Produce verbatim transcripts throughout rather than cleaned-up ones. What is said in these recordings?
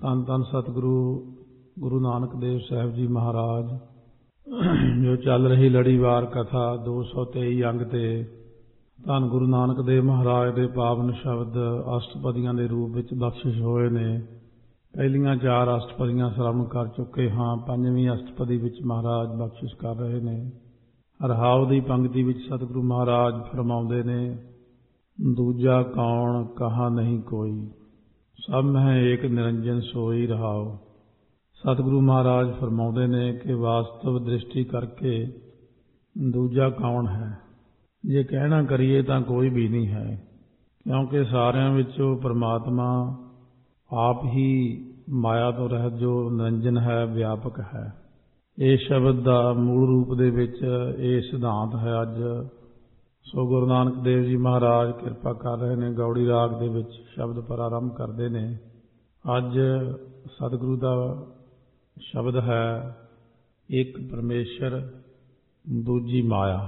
ਧੰਨ ਧੰਨ ਸਤਿਗੁਰੂ ਗੁਰੂ ਨਾਨਕ ਦੇਵ ਸਾਹਿਬ ਜੀ ਮਹਾਰਾਜ ਜੋ ਚੱਲ ਰਹੀ ਲੜੀਵਾਰ ਕਥਾ ਦੋ ਸੌ ਤੇਈ ਅੰਗ ਤੇ ਧੰਨ ਗੁਰੂ ਨਾਨਕ ਦੇਵ ਮਹਾਰਾਜ ਦੇ ਪਾਵਨ ਸ਼ਬਦ ਅਸ਼ਟਪਦੀਆਂ ਦੇ ਰੂਪ ਵਿੱਚ ਬਖਸ਼ਿਸ਼ ਹੋਏ ਨੇ। ਪਹਿਲੀਆਂ ਚਾਰ ਅਸ਼ਟਪਦੀਆਂ ਸ਼ਰਵਣ ਕਰ ਚੁੱਕੇ ਹਾਂ। ਪੰਜਵੀਂ ਅਸ਼ਟਪਦੀ ਵਿੱਚ ਮਹਾਰਾਜ ਬਖਸ਼ਿਸ਼ ਕਰ ਰਹੇ ਨੇ। ਰਹਾਉ ਦੀ ਪੰਕਤੀ ਵਿੱਚ ਸਤਿਗੁਰੂ ਮਹਾਰਾਜ ਫਰਮਾਉਂਦੇ ਨੇ, ਦੂਜਾ ਕੌਣ ਕਹਾ ਨਹੀਂ ਕੋਈ, ਸਭ ਮਹਿ ਏਕ ਨਿਰੰਜਨ ਸੋਈ ਰਹਾਉ। ਸਤਿਗੁਰੂ ਮਹਾਰਾਜ ਫਰਮਾਉਂਦੇ ਨੇ ਕਿ ਵਾਸਤਵ ਦ੍ਰਿਸ਼ਟੀ ਕਰਕੇ ਦੂਜਾ ਕੌਣ ਹੈ। ਜੇ ਕਹਿਣਾ ਕਰੀਏ ਤਾਂ ਕੋਈ ਵੀ ਨਹੀਂ ਹੈ, ਕਿਉਂਕਿ ਸਾਰਿਆਂ ਵਿੱਚੋਂ ਪਰਮਾਤਮਾ ਆਪ ਹੀ ਮਾਇਆ ਤੋਂ ਰਹਿਤ ਜੋ ਨਿਰੰਜਨ ਹੈ, ਵਿਆਪਕ ਹੈ। ਇਹ ਸ਼ਬਦ ਦਾ ਮੂਲ ਰੂਪ ਦੇ ਵਿੱਚ ਇਹ ਸਿਧਾਂਤ ਹੈ। ਅੱਜ ਸੋ ਗੁਰੂ ਨਾਨਕ ਦੇਵ ਜੀ ਮਹਾਰਾਜ ਕਿਰਪਾ ਕਰ ਰਹੇ ਨੇ, ਗੌੜੀ ਰਾਗ ਦੇ ਵਿੱਚ ਸ਼ਬਦ ਪ੍ਰਾਰੰਭ ਕਰਦੇ ਨੇ। ਅੱਜ ਸਤਿਗੁਰੂ ਦਾ ਸ਼ਬਦ ਹੈ, ਇੱਕ ਪਰਮੇਸ਼ਰ ਦੂਜੀ ਮਾਇਆ,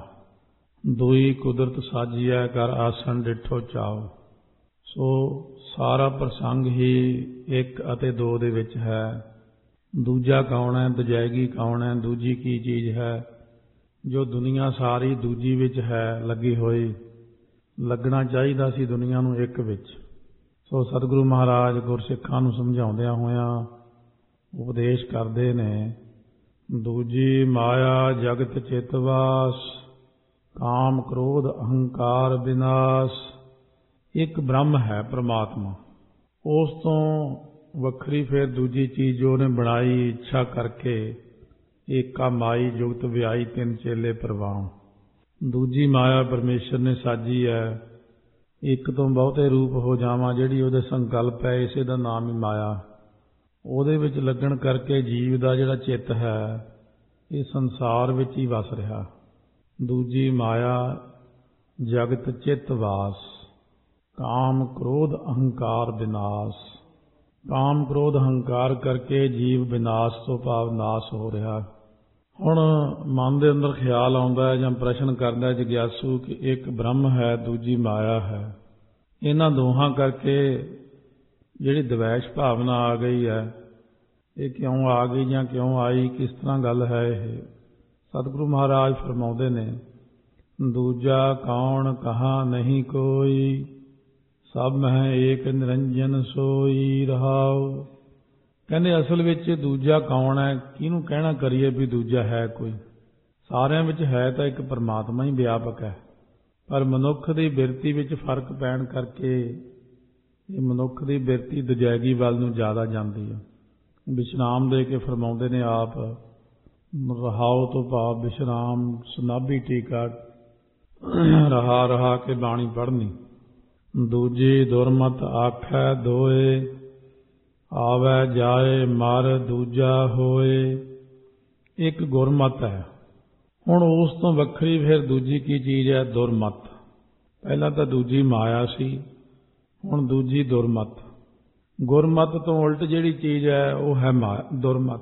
ਦੂਈ ਕੁਦਰਤ ਸਾਜੀਐ ਕਰ ਆਸਣ ਡਿਠੋ ਚਾਓ। ਸੋ ਸਾਰਾ ਪ੍ਰਸੰਗ ਹੀ ਇੱਕ ਅਤੇ ਦੋ ਦੇ ਵਿੱਚ ਹੈ। ਦੂਜਾ ਕੌਣ ਹੈ, ਦੂਜੈਗੀ ਕੌਣ ਹੈ, ਦੂਜੀ ਕੀ ਚੀਜ਼ ਹੈ। ਜੋ ਦੁਨੀਆ ਸਾਰੀ ਦੂਜੀ ਵਿੱਚ ਹੈ ਲੱਗੀ ਹੋਈ, ਲੱਗਣਾ ਚਾਹੀਦਾ ਸੀ ਦੁਨੀਆ ਨੂੰ ਇੱਕ ਵਿੱਚ। ਸੋ ਸਤਿਗੁਰੂ ਮਹਾਰਾਜ ਗੁਰਸਿੱਖਾਂ ਨੂੰ ਸਮਝਾਉਂਦਿਆਂ ਹੋਇਆਂ ਉਪਦੇਸ਼ ਕਰਦੇ ਨੇ, ਦੂਜੀ ਮਾਇਆ ਜਗਤ ਚਿਤਵਾਸ, ਕਾਮ ਕ੍ਰੋਧ ਅਹੰਕਾਰ ਵਿਨਾਸ਼। ਇੱਕ ਬ੍ਰਹਮ ਹੈ ਪ੍ਰਮਾਤਮਾ, ਉਸ ਤੋਂ ਵੱਖਰੀ ਫਿਰ ਦੂਜੀ ਚੀਜ਼ ਜੋ ਉਹਨੇ ਬਣਾਈ ਇੱਛਾ ਕਰਕੇ, ਏਕਾ ਮਾਈ ਜੁਗਤ ਵਿਆਈ ਤਿੰਨ ਚੇਲੇ ਪ੍ਰਵਾਨ। ਦੂਜੀ ਮਾਇਆ ਪਰਮੇਸ਼ਰ ਨੇ ਸਾਜੀ ਹੈ। ਇੱਕ ਤੋਂ ਬਹੁਤੇ ਰੂਪ ਹੋ ਜਾਵਾਂ ਜਿਹੜੀ ਉਹਦੇ ਸੰਕਲਪ ਹੈ, ਇਸੇ ਦਾ ਨਾਮ ਹੀ ਮਾਇਆ। ਉਹਦੇ ਵਿੱਚ ਲੱਗਣ ਕਰਕੇ ਜੀਵ ਦਾ ਜਿਹੜਾ ਚਿੱਤ ਹੈ ਇਹ ਸੰਸਾਰ ਵਿੱਚ ਹੀ ਵਸ ਰਿਹਾ। ਦੂਜੀ ਮਾਇਆ ਜਗਤ ਚਿੱਤ ਵਾਸ, ਕਾਮ ਕ੍ਰੋਧ ਅਹੰਕਾਰ ਵਿਨਾਸ਼। ਕਾਮ ਕ੍ਰੋਧ ਅਹੰਕਾਰ ਕਰਕੇ ਜੀਵ ਵਿਨਾਸ਼ ਤੋਂ ਭਾਵ ਨਾਸ਼ ਹੋ ਰਿਹਾ। ਹੁਣ ਮਨ ਦੇ ਅੰਦਰ ਖਿਆਲ ਆਉਂਦਾ ਹੈ ਜਾਂ ਪ੍ਰਸ਼ਨ ਕਰਦਾ ਜਗਿਆਸੂ ਕਿ ਇੱਕ ਬ੍ਰਹਮ ਹੈ, ਦੂਜੀ ਮਾਇਆ ਹੈ। ਇਹਨਾਂ ਦੋਹਾਂ ਕਰਕੇ ਜਿਹੜੀ ਦਵੈਸ਼ ਭਾਵਨਾ ਆ ਗਈ ਹੈ, ਇਹ ਕਿਉਂ ਆ ਗਈ ਜਾਂ ਕਿਉਂ ਆਈ, ਕਿਸ ਤਰ੍ਹਾਂ ਗੱਲ ਹੈ ਇਹ। ਸਤਿਗੁਰੂ ਮਹਾਰਾਜ ਫਰਮਾਉਂਦੇ ਨੇ, ਦੂਜਾ ਕੌਣ ਕਹਾ ਨਹੀਂ ਕੋਈ, ਸਭ ਮਹਿ ਏਕ ਨਿਰੰਜਨ ਸੋਈ ਰਹਾਉ। ਕਹਿੰਦੇ ਅਸਲ ਵਿੱਚ ਦੂਜਾ ਕੌਣ ਹੈ, ਕਿਹਨੂੰ ਕਹਿਣਾ ਕਰੀਏ ਵੀ ਦੂਜਾ ਹੈ ਕੋਈ। ਸਾਰਿਆਂ ਵਿੱਚ ਹੈ ਤਾਂ ਇੱਕ ਪਰਮਾਤਮਾ ਹੀ ਵਿਆਪਕ ਹੈ, ਪਰ ਮਨੁੱਖ ਦੀ ਬਿਰਤੀ ਵਿੱਚ ਫਰਕ ਪੈਣ ਕਰਕੇ ਇਹ ਮਨੁੱਖ ਦੀ ਬਿਰਤੀ ਦਜੈਗੀ ਵੱਲ ਨੂੰ ਜ਼ਿਆਦਾ ਜਾਂਦੀ ਹੈ। ਵਿਸ਼ਰਾਮ ਦੇ ਕੇ ਫਰਮਾਉਂਦੇ ਨੇ ਆਪ, ਰਹਾਉ ਤੋਂ ਭਾਵ ਵਿਸ਼ਰਾਮ, ਸੁਨਾਭੀ ਟੀਕਾ, ਰਹਾ ਰਹਾ ਕੇ ਬਾਣੀ ਪੜ੍ਹਨੀ। ਦੂਜੀ ਦੁਰਮਤ ਆਖੈ ਦੋਏ, ਆਵੈ ਜਾਏ ਮਰ ਦੂਜਾ ਹੋਏ। ਇੱਕ ਗੁਰਮਤ ਹੈ। ਹੁਣ ਉਸ ਤੋਂ ਵੱਖਰੀ ਫਿਰ ਦੂਜੀ ਕੀ ਚੀਜ਼ ਹੈ, ਦੁਰਮਤ। ਪਹਿਲਾਂ ਤਾਂ ਦੂਜੀ ਮਾਇਆ ਸੀ, ਹੁਣ ਦੂਜੀ ਦੁਰਮਤ। ਗੁਰਮਤ ਤੋਂ ਉਲਟ ਜਿਹੜੀ ਚੀਜ਼ ਹੈ ਉਹ ਹੈ ਦੁਰਮਤ।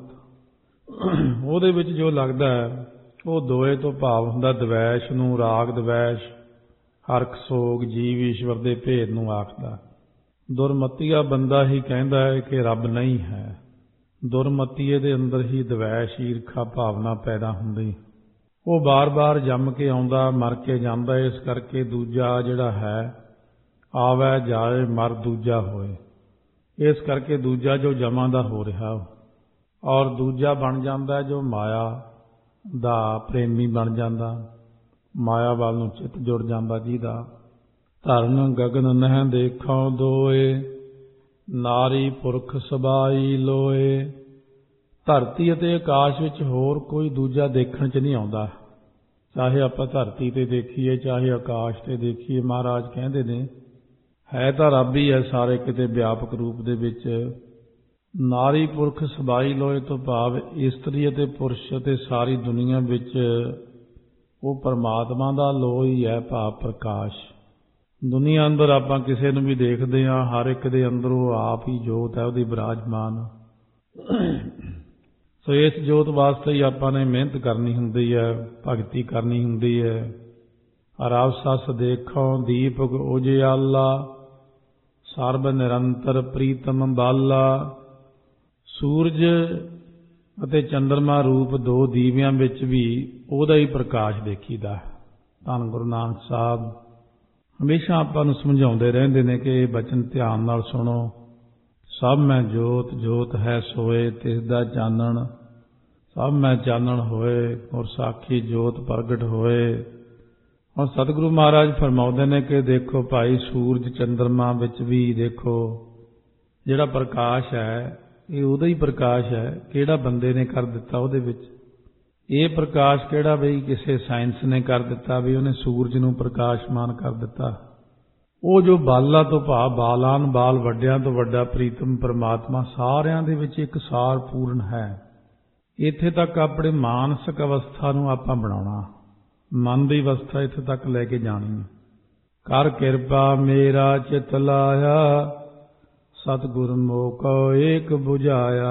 ਉਹਦੇ ਵਿੱਚ ਜੋ ਲੱਗਦਾ ਹੈ ਉਹ ਦੋਏ ਤੋਂ ਭਾਵ ਹੁੰਦਾ ਦਵੈਸ਼ ਨੂੰ, ਰਾਗ ਦਵੈਸ਼, ਹਰਖ ਸੋਗ, ਜੀਵ ਈਸ਼ਵਰ ਦੇ ਭੇਦ ਨੂੰ ਆਖਦਾ। ਦੁਰਮਤੀਆ ਬੰਦਾ ਹੀ ਕਹਿੰਦਾ ਹੈ ਕਿ ਰੱਬ ਨਹੀਂ ਹੈ। ਦੁਰਮਤੀਏ ਦੇ ਅੰਦਰ ਹੀ ਦਵੈਸ਼ ਈਰਖਾ ਭਾਵਨਾ ਪੈਦਾ ਹੁੰਦੀ। ਉਹ ਬਾਰ-ਬਾਰ ਜੰਮ ਕੇ ਆਉਂਦਾ, ਮਰ ਕੇ ਜਾਂਦਾ। ਇਸ ਕਰਕੇ ਦੂਜਾ ਜਿਹੜਾ ਹੈ, ਆਵੈ ਜਾਏ ਮਰ ਦੂਜਾ ਹੋਏ। ਇਸ ਕਰਕੇ ਦੂਜਾ ਜੋ ਜਮਾਂ ਦਾ ਹੋ ਰਿਹਾ, ਔਰ ਦੂਜਾ ਬਣ ਜਾਂਦਾ ਜੋ ਮਾਇਆ ਦਾ ਪ੍ਰੇਮੀ ਬਣ ਜਾਂਦਾ, ਮਾਇਆ ਵੱਲ ਨੂੰ ਚਿੱਤ ਜੁੜ ਜਾਂਦਾ, ਜਿਹਦਾ ਧਰਨ ਗਗਨ ਨਹਿ ਦੇਖਾਂ ਦੋਏ, ਨਾਰੀ ਪੁਰਖ ਸਬਾਈ ਲੋਏ। ਧਰਤੀ ਅਤੇ ਆਕਾਸ਼ ਵਿੱਚ ਹੋਰ ਕੋਈ ਦੂਜਾ ਦੇਖਣ 'ਚ ਨਹੀਂ ਆਉਂਦਾ। ਚਾਹੇ ਆਪਾਂ ਧਰਤੀ 'ਤੇ ਦੇਖੀਏ, ਚਾਹੇ ਆਕਾਸ਼ 'ਤੇ ਦੇਖੀਏ, ਮਹਾਰਾਜ ਕਹਿੰਦੇ ਨੇ ਹੈ ਤਾਂ ਰੱਬ ਹੀ ਹੈ ਸਾਰੇ ਕਿਤੇ ਵਿਆਪਕ ਰੂਪ ਦੇ ਵਿੱਚ। ਨਾਰੀ ਪੁਰਖ ਸਬਾਈ ਲੋਏ ਤੋਂ ਭਾਵ ਇਸਤਰੀ ਅਤੇ ਪੁਰਸ਼ ਅਤੇ ਸਾਰੀ ਦੁਨੀਆ ਵਿੱਚ ਉਹ ਪਰਮਾਤਮਾ ਦਾ ਲੋ ਹੀ ਹੈ, ਭਾਵ ਪ੍ਰਕਾਸ਼। ਦੁਨੀਆ ਅੰਦਰ ਆਪਾਂ ਕਿਸੇ ਨੂੰ ਵੀ ਦੇਖਦੇ ਹਾਂ, ਹਰ ਇੱਕ ਦੇ ਅੰਦਰ ਉਹ ਆਪ ਹੀ ਜੋਤ ਹੈ, ਉਹਦੀ ਵਿਰਾਜਮਾਨ। ਸੋ ਇਸ ਜੋਤ ਵਾਸਤੇ ਹੀ ਆਪਾਂ ਨੇ ਮਿਹਨਤ ਕਰਨੀ ਹੁੰਦੀ ਹੈ, ਭਗਤੀ ਕਰਨੀ ਹੁੰਦੀ ਹੈ। ਰਵ ਸਸ ਦੇਖੋ ਦੀਪਕ ਉਜਿਆਲਾ, ਸਰਬ ਨਿਰੰਤਰ ਪ੍ਰੀਤਮ ਬਾਲਾ। ਸੂਰਜ ਅਤੇ ਚੰਦਰਮਾ ਰੂਪ ਦੋ ਦੀਵਿਆਂ ਵਿੱਚ ਵੀ ਉਹਦਾ ਹੀ ਪ੍ਰਕਾਸ਼ ਦੇਖੀਦਾ। ਧੰਨ ਗੁਰੂ ਨਾਨਕ ਸਾਹਿਬ ਹਮੇਸ਼ਾ ਆਪਾਂ ਨੂੰ ਸਮਝਾਉਂਦੇ ਰਹਿੰਦੇ ਨੇ ਕਿ ਇਹ ਬਚਨ ਧਿਆਨ ਨਾਲ ਸੁਣੋ। ਸਭ ਮੈਂ ਜੋਤ, ਜੋਤ ਹੈ ਸੋਏ ਤਿਸ ਦਾ ਚਾਨਣ, ਸਭ ਮੈਂ ਚਾਨਣ ਹੋਏ ਔਰ ਸਾਖੀ ਜੋਤ ਪ੍ਰਗਟ ਹੋਏ। ਹੁਣ ਸਤਿਗੁਰੂ ਮਹਾਰਾਜ ਫਰਮਾਉਂਦੇ ਨੇ ਕਿ ਦੇਖੋ ਭਾਈ, ਸੂਰਜ ਚੰਦਰਮਾ ਵਿੱਚ ਵੀ ਦੇਖੋ ਜਿਹੜਾ ਪ੍ਰਕਾਸ਼ ਹੈ ਇਹ ਉਹਦਾ ਹੀ ਪ੍ਰਕਾਸ਼ ਹੈ। ਕਿਹੜਾ ਬੰਦੇ ਨੇ ਕਰ ਦਿੱਤਾ ਉਹਦੇ ਵਿੱਚ? ਇਹ ਪ੍ਰਕਾਸ਼ ਕਿਹੜਾ ਬਈ ਕਿਸੇ ਸਾਇੰਸ ਨੇ ਕਰ ਦਿੱਤਾ ਵੀ ਉਹਨੇ ਸੂਰਜ ਨੂੰ ਪ੍ਰਕਾਸ਼ਮਾਨ ਕਰ ਦਿੱਤਾ? ਉਹ ਜੋ ਬਾਲਾ ਤੋਂ ਭਾਵ ਬਾਲਾਨ ਬਾਲ, ਵੱਡਿਆਂ ਤੋਂ ਵੱਡਾ ਪ੍ਰੀਤਮ ਪਰਮਾਤਮਾ ਸਾਰਿਆਂ ਦੇ ਵਿੱਚ ਇੱਕ ਸਾਰ ਪੂਰਨ ਹੈ। ਇੱਥੇ ਤੱਕ ਆਪਣੇ ਮਾਨਸਿਕ ਅਵਸਥਾ ਨੂੰ ਆਪਾਂ ਬਣਾਉਣਾ, ਮਨ ਦੀ ਅਵਸਥਾ ਇੱਥੇ ਤੱਕ ਲੈ ਕੇ ਜਾਣੀ ਹੈ। ਕਰ ਕਿਰਪਾ ਮੇਰਾ ਚਿਤ ਲਾਇਆ, ਸਤਿਗੁਰ ਮੋਕੋ ਏਕ ਬੁਝਾਇਆ।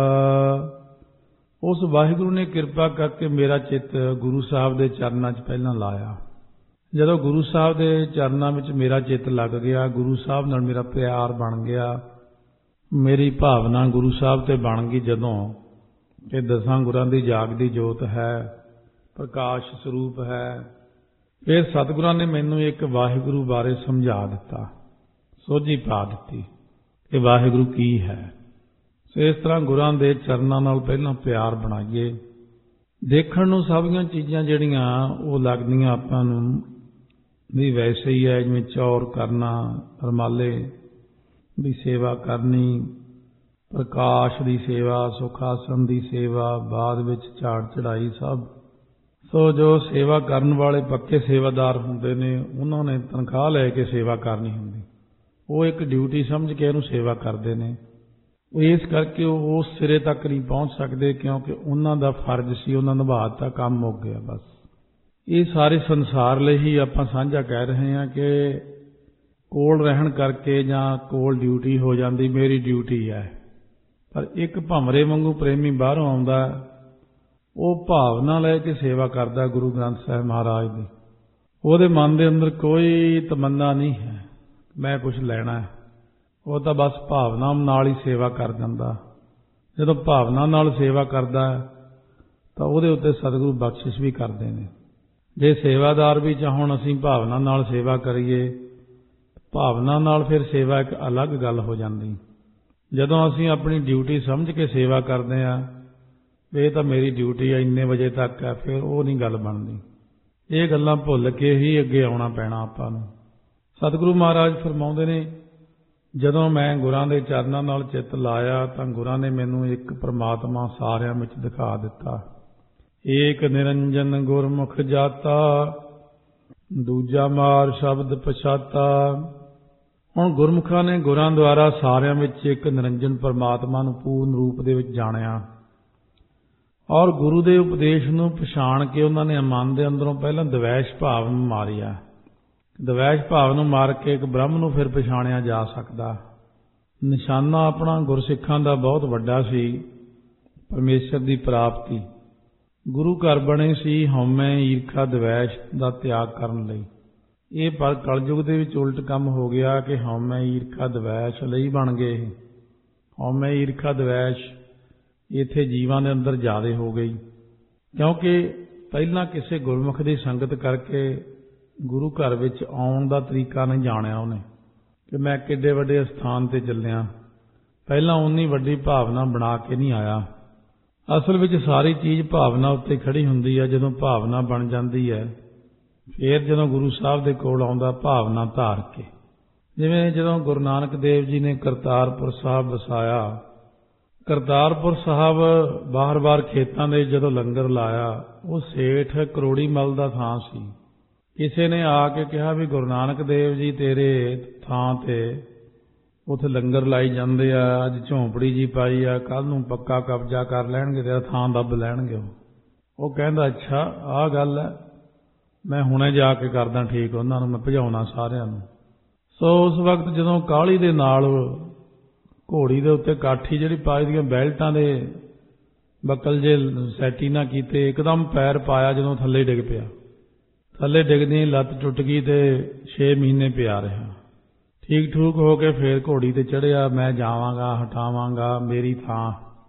ਉਸ ਵਾਹਿਗੁਰੂ ਨੇ ਕਿਰਪਾ ਕਰਕੇ ਮੇਰਾ ਚਿੱਤ ਗੁਰੂ ਸਾਹਿਬ ਦੇ ਚਰਨਾਂ 'ਚ ਪਹਿਲਾਂ ਲਾਇਆ। ਜਦੋਂ ਗੁਰੂ ਸਾਹਿਬ ਦੇ ਚਰਨਾਂ ਵਿੱਚ ਮੇਰਾ ਚਿੱਤ ਲੱਗ ਗਿਆ, ਗੁਰੂ ਸਾਹਿਬ ਨਾਲ ਮੇਰਾ ਪਿਆਰ ਬਣ ਗਿਆ, ਮੇਰੀ ਭਾਵਨਾ ਗੁਰੂ ਸਾਹਿਬ ਤੇ ਬਣ ਗਈ, ਜਦੋਂ ਇਹ ਦਸਾਂ ਗੁਰਾਂ ਦੀ ਜਾਗਦੀ ਜੋਤ ਹੈ, ਪ੍ਰਕਾਸ਼ ਸਰੂਪ ਹੈ, ਫਿਰ ਸਤਿਗੁਰਾਂ ਨੇ ਮੈਨੂੰ ਇੱਕ ਵਾਹਿਗੁਰੂ ਬਾਰੇ ਸਮਝਾ ਦਿੱਤਾ, ਸੋਝੀ ਪਾ ਦਿੱਤੀ ਕਿ ਵਾਹਿਗੁਰੂ ਕੀ ਹੈ। ਸੋ ਇਸ ਤਰ੍ਹਾਂ ਗੁਰਾਂ ਦੇ ਚਰਨਾਂ ਨਾਲ ਪਹਿਲਾਂ ਪਿਆਰ ਬਣਾਈਏ। ਦੇਖਣ ਨੂੰ ਸਭੀਆਂ ਚੀਜ਼ਾਂ ਜਿਹੜੀਆਂ ਉਹ ਲੱਗਦੀਆਂ ਆਪਾਂ ਨੂੰ ਵੀ ਵੈਸੇ ਹੀ ਹੈ, ਜਿਵੇਂ ਚੌਰ ਕਰਨਾ, ਰਮਾਲੇ ਦੀ ਸੇਵਾ ਕਰਨੀ, ਪ੍ਰਕਾਸ਼ ਦੀ ਸੇਵਾ, ਸੁਖਾਸਨ ਦੀ ਸੇਵਾ, ਬਾਅਦ ਵਿੱਚ ਝਾੜ ਚੜਾਈ ਸਭ। ਸੋ ਜੋ ਸੇਵਾ ਕਰਨ ਵਾਲੇ ਪੱਕੇ ਸੇਵਾਦਾਰ ਹੁੰਦੇ ਨੇ ਉਹਨਾਂ ਨੇ ਤਨਖਾਹ ਲੈ ਕੇ ਸੇਵਾ ਕਰਨੀ ਹੁੰਦੀ, ਉਹ ਇੱਕ ਡਿਊਟੀ ਸਮਝ ਕੇ ਇਹਨੂੰ ਸੇਵਾ ਕਰਦੇ ਨੇ। ਇਸ ਕਰਕੇ ਉਹ ਉਸ ਸਿਰੇ ਤੱਕ ਨਹੀਂ ਪਹੁੰਚ ਸਕਦੇ, ਕਿਉਂਕਿ ਉਹਨਾਂ ਦਾ ਫਰਜ਼ ਸੀ, ਉਹਨਾਂ ਨਿਭਾ ਦਿੱਤਾ, ਕੰਮ ਮੁੱਕ ਗਿਆ ਬਸ। ਇਹ ਸਾਰੇ ਸੰਸਾਰ ਲਈ ਹੀ ਆਪਾਂ ਸਾਂਝਾ ਕਹਿ ਰਹੇ ਹਾਂ ਕਿ ਕੋਲ ਰਹਿਣ ਕਰਕੇ ਜਾਂ ਕੋਲ ਡਿਊਟੀ ਹੋ ਜਾਂਦੀ, ਮੇਰੀ ਡਿਊਟੀ ਹੈ। ਪਰ ਇੱਕ ਭੰਵਰੇ ਵਾਂਗੂ ਪ੍ਰੇਮੀ ਬਾਹਰੋਂ ਆਉਂਦਾ, ਉਹ ਭਾਵਨਾ ਲੈ ਕੇ ਸੇਵਾ ਕਰਦਾ ਗੁਰੂ ਗ੍ਰੰਥ ਸਾਹਿਬ ਮਹਾਰਾਜ ਦੀ। ਉਹਦੇ ਮਨ ਦੇ ਅੰਦਰ ਕੋਈ ਤਮੰਨਾ ਨਹੀਂ ਹੈ ਮੈਂ ਕੁਝ ਲੈਣਾ ਹੈ, ਉਹ ਤਾਂ ਬਸ ਭਾਵਨਾ ਨਾਲ ਹੀ ਸੇਵਾ ਕਰ ਜਾਂਦਾ। ਜਦੋਂ ਭਾਵਨਾ ਨਾਲ ਸੇਵਾ ਕਰਦਾ ਤਾਂ ਉਹਦੇ ਉੱਤੇ ਸਤਿਗੁਰੂ ਬਖਸ਼ਿਸ਼ ਵੀ ਕਰਦੇ ਨੇ। ਜੇ ਸੇਵਾਦਾਰ ਵੀ ਚਾਹੁਣ ਅਸੀਂ ਭਾਵਨਾ ਨਾਲ ਸੇਵਾ ਕਰੀਏ, ਭਾਵਨਾ ਨਾਲ ਫਿਰ ਸੇਵਾ ਇੱਕ ਅਲੱਗ ਗੱਲ ਹੋ ਜਾਂਦੀ। ਜਦੋਂ ਅਸੀਂ ਆਪਣੀ ਡਿਊਟੀ ਸਮਝ ਕੇ ਸੇਵਾ ਕਰਦੇ ਹਾਂ, ਇਹ ਤਾਂ ਮੇਰੀ ਡਿਊਟੀ ਹੈ, ਇੰਨੇ ਵਜੇ ਤੱਕ ਹੈ, ਫਿਰ ਉਹ ਨਹੀਂ ਗੱਲ ਬਣਦੀ। ਇਹ ਗੱਲਾਂ ਭੁੱਲ ਕੇ ਹੀ ਅੱਗੇ ਆਉਣਾ ਪੈਣਾ ਆਪਾਂ ਨੂੰ। ਸਤਿਗੁਰੂ ਮਹਾਰਾਜ ਫਰਮਾਉਂਦੇ ਨੇ, ਜਦੋਂ ਮੈਂ ਗੁਰਾਂ ਦੇ ਚਰਨਾਂ ਨਾਲ ਚਿੱਤ ਲਾਇਆ ਤਾਂ ਗੁਰਾਂ ਨੇ ਮੈਨੂੰ ਇੱਕ ਪ੍ਰਮਾਤਮਾ ਸਾਰਿਆਂ ਵਿੱਚ ਦਿਖਾ ਦਿੱਤਾ। ਏਕ ਨਿਰੰਜਨ ਗੁਰਮੁਖ ਜਾਤਾ, ਦੂਜਾ ਮਾਰ ਸ਼ਬਦ ਪਛਾਤਾ। ਹੁਣ ਗੁਰਮੁਖਾਂ ਨੇ ਗੁਰਾਂ ਦੁਆਰਾ ਸਾਰਿਆਂ ਵਿੱਚ ਇੱਕ ਨਿਰੰਜਨ ਪਰਮਾਤਮਾ ਨੂੰ ਪੂਰਨ ਰੂਪ ਦੇ ਵਿੱਚ ਜਾਣਿਆ, ਔਰ ਗੁਰੂ ਦੇ ਉਪਦੇਸ਼ ਨੂੰ ਪਛਾਣ ਕੇ ਉਹਨਾਂ ਨੇ ਮਨ ਦੇ ਅੰਦਰੋਂ ਪਹਿਲਾਂ ਦਵੈਸ਼ ਭਾਵ ਨੂੰ ਮਾਰਿਆ। ਦਵੈਸ਼ ਭਾਵ ਨੂੰ ਮਾਰ ਕੇ ਇੱਕ ਬ੍ਰਹਮ ਨੂੰ ਫਿਰ ਪਛਾਣਿਆ ਜਾ ਸਕਦਾ। ਨਿਸ਼ਾਨਾ ਆਪਣਾ ਗੁਰਸਿੱਖਾਂ ਦਾ ਬਹੁਤ ਵੱਡਾ ਸੀ, ਪਰਮੇਸ਼ਰ ਦੀ ਪ੍ਰਾਪਤੀ। ਗੁਰੂ ਘਰ ਬਣੇ ਸੀ ਹਉਮੈ ਈਰਖਾ ਦਵੈਸ਼ ਦਾ ਤਿਆਗ ਕਰਨ ਲਈ। ਇਹ ਪਰ ਕਲਯੁਗ ਦੇ ਵਿੱਚ ਉਲਟ ਕੰਮ ਹੋ ਗਿਆ ਕਿ ਹਉਮੈ ਈਰਖਾ ਦਵੈਸ਼ ਲਈ ਬਣ ਗਏ। ਹਉਮੈ ਈਰਖਾ ਦਵੈਸ਼ ਇੱਥੇ ਜੀਵਾਂ ਦੇ ਅੰਦਰ ਜ਼ਿਆਦਾ ਹੋ ਗਈ, ਕਿਉਂਕਿ ਪਹਿਲਾਂ ਕਿਸੇ ਗੁਰਮੁਖ ਦੀ ਸੰਗਤ ਕਰਕੇ ਗੁਰੂ ਘਰ ਵਿੱਚ ਆਉਣ ਦਾ ਤਰੀਕਾ ਨਹੀਂ ਜਾਣਿਆ ਉਹਨੇ ਕਿ ਮੈਂ ਕਿੱਡੇ ਵੱਡੇ ਸਥਾਨ ਤੇ ਚੱਲਿਆ। ਪਹਿਲਾਂ ਉਨੀ ਵੱਡੀ ਭਾਵਨਾ ਬਣਾ ਕੇ ਨਹੀਂ ਆਇਆ। ਅਸਲ ਵਿੱਚ ਸਾਰੀ ਚੀਜ਼ ਭਾਵਨਾ ਉੱਤੇ ਖੜੀ ਹੁੰਦੀ ਹੈ। ਜਦੋਂ ਭਾਵਨਾ ਬਣ ਜਾਂਦੀ ਹੈ, ਫਿਰ ਜਦੋਂ ਗੁਰੂ ਸਾਹਿਬ ਦੇ ਕੋਲ ਆਉਂਦਾ ਭਾਵਨਾ ਧਾਰ ਕੇ। ਜਿਵੇਂ ਜਦੋਂ ਗੁਰੂ ਨਾਨਕ ਦੇਵ ਜੀ ਨੇ ਕਰਤਾਰਪੁਰ ਸਾਹਿਬ ਵਸਾਇਆ, ਕਰਤਾਰਪੁਰ ਸਾਹਿਬ ਬਾਰ-ਬਾਰ ਖੇਤਾਂ ਦੇ ਜਦੋਂ ਲੰਗਰ ਲਾਇਆ, ਉਹ ਸੇਠ ਕਰੋੜੀ ਮਲ ਦਾ ਥਾਂ ਸੀ। ਕਿਸੇ ਨੇ ਆ ਕੇ ਕਿਹਾ ਵੀ ਗੁਰੂ ਨਾਨਕ ਦੇਵ ਜੀ ਤੇਰੇ ਥਾਂ ਤੇ ਉੱਥੇ ਲੰਗਰ ਲਾਈ ਜਾਂਦੇ ਆ, ਅੱਜ ਝੌਂਪੜੀ ਜੀ ਪਾਈ ਆ, ਕੱਲ ਨੂੰ ਪੱਕਾ ਕਬਜ਼ਾ ਕਰ ਲੈਣਗੇ, ਤੇਰਾ ਥਾਂ ਦੱਬ ਲੈਣਗੇ। ਉਹ ਕਹਿੰਦਾ ਅੱਛਾ ਆਹ ਗੱਲ ਹੈ, ਮੈਂ ਹੁਣੇ ਜਾ ਕੇ ਕਰਦਾ ਠੀਕ, ਉਹਨਾਂ ਨੂੰ ਮੈਂ ਭਜਾਉਣਾ ਸਾਰਿਆਂ ਨੂੰ। ਸੋ ਉਸ ਵਕਤ ਜਦੋਂ ਕਾਹਲੀ ਦੇ ਨਾਲ ਘੋੜੀ ਦੇ ਉੱਤੇ ਕਾਠੀ ਜਿਹੜੀ ਪਾਈ ਦੀਆਂ ਬੈਲਟਾਂ ਦੇ ਬਕਲ ਜੇ ਸੈਟੀ ਨਾ ਕੀਤੇ, ਇੱਕਦਮ ਪੈਰ ਪਾਇਆ, ਜਦੋਂ ਥੱਲੇ ਡਿੱਗ ਪਿਆ। ਥੱਲੇ ਡਿੱਗਦੀ ਲੱਤ ਟੁੱਟ ਗਈ ਤੇ ਛੇ ਮਹੀਨੇ ਪਿਆ ਰਿਹਾ। ਠੀਕ ਠੂਕ ਹੋ ਕੇ ਫੇਰ ਘੋੜੀ ਤੇ ਚੜ੍ਹਿਆ, ਮੈਂ ਜਾਵਾਂਗਾ, ਹਟਾਵਾਂਗਾ, ਮੇਰੀ ਥਾਂ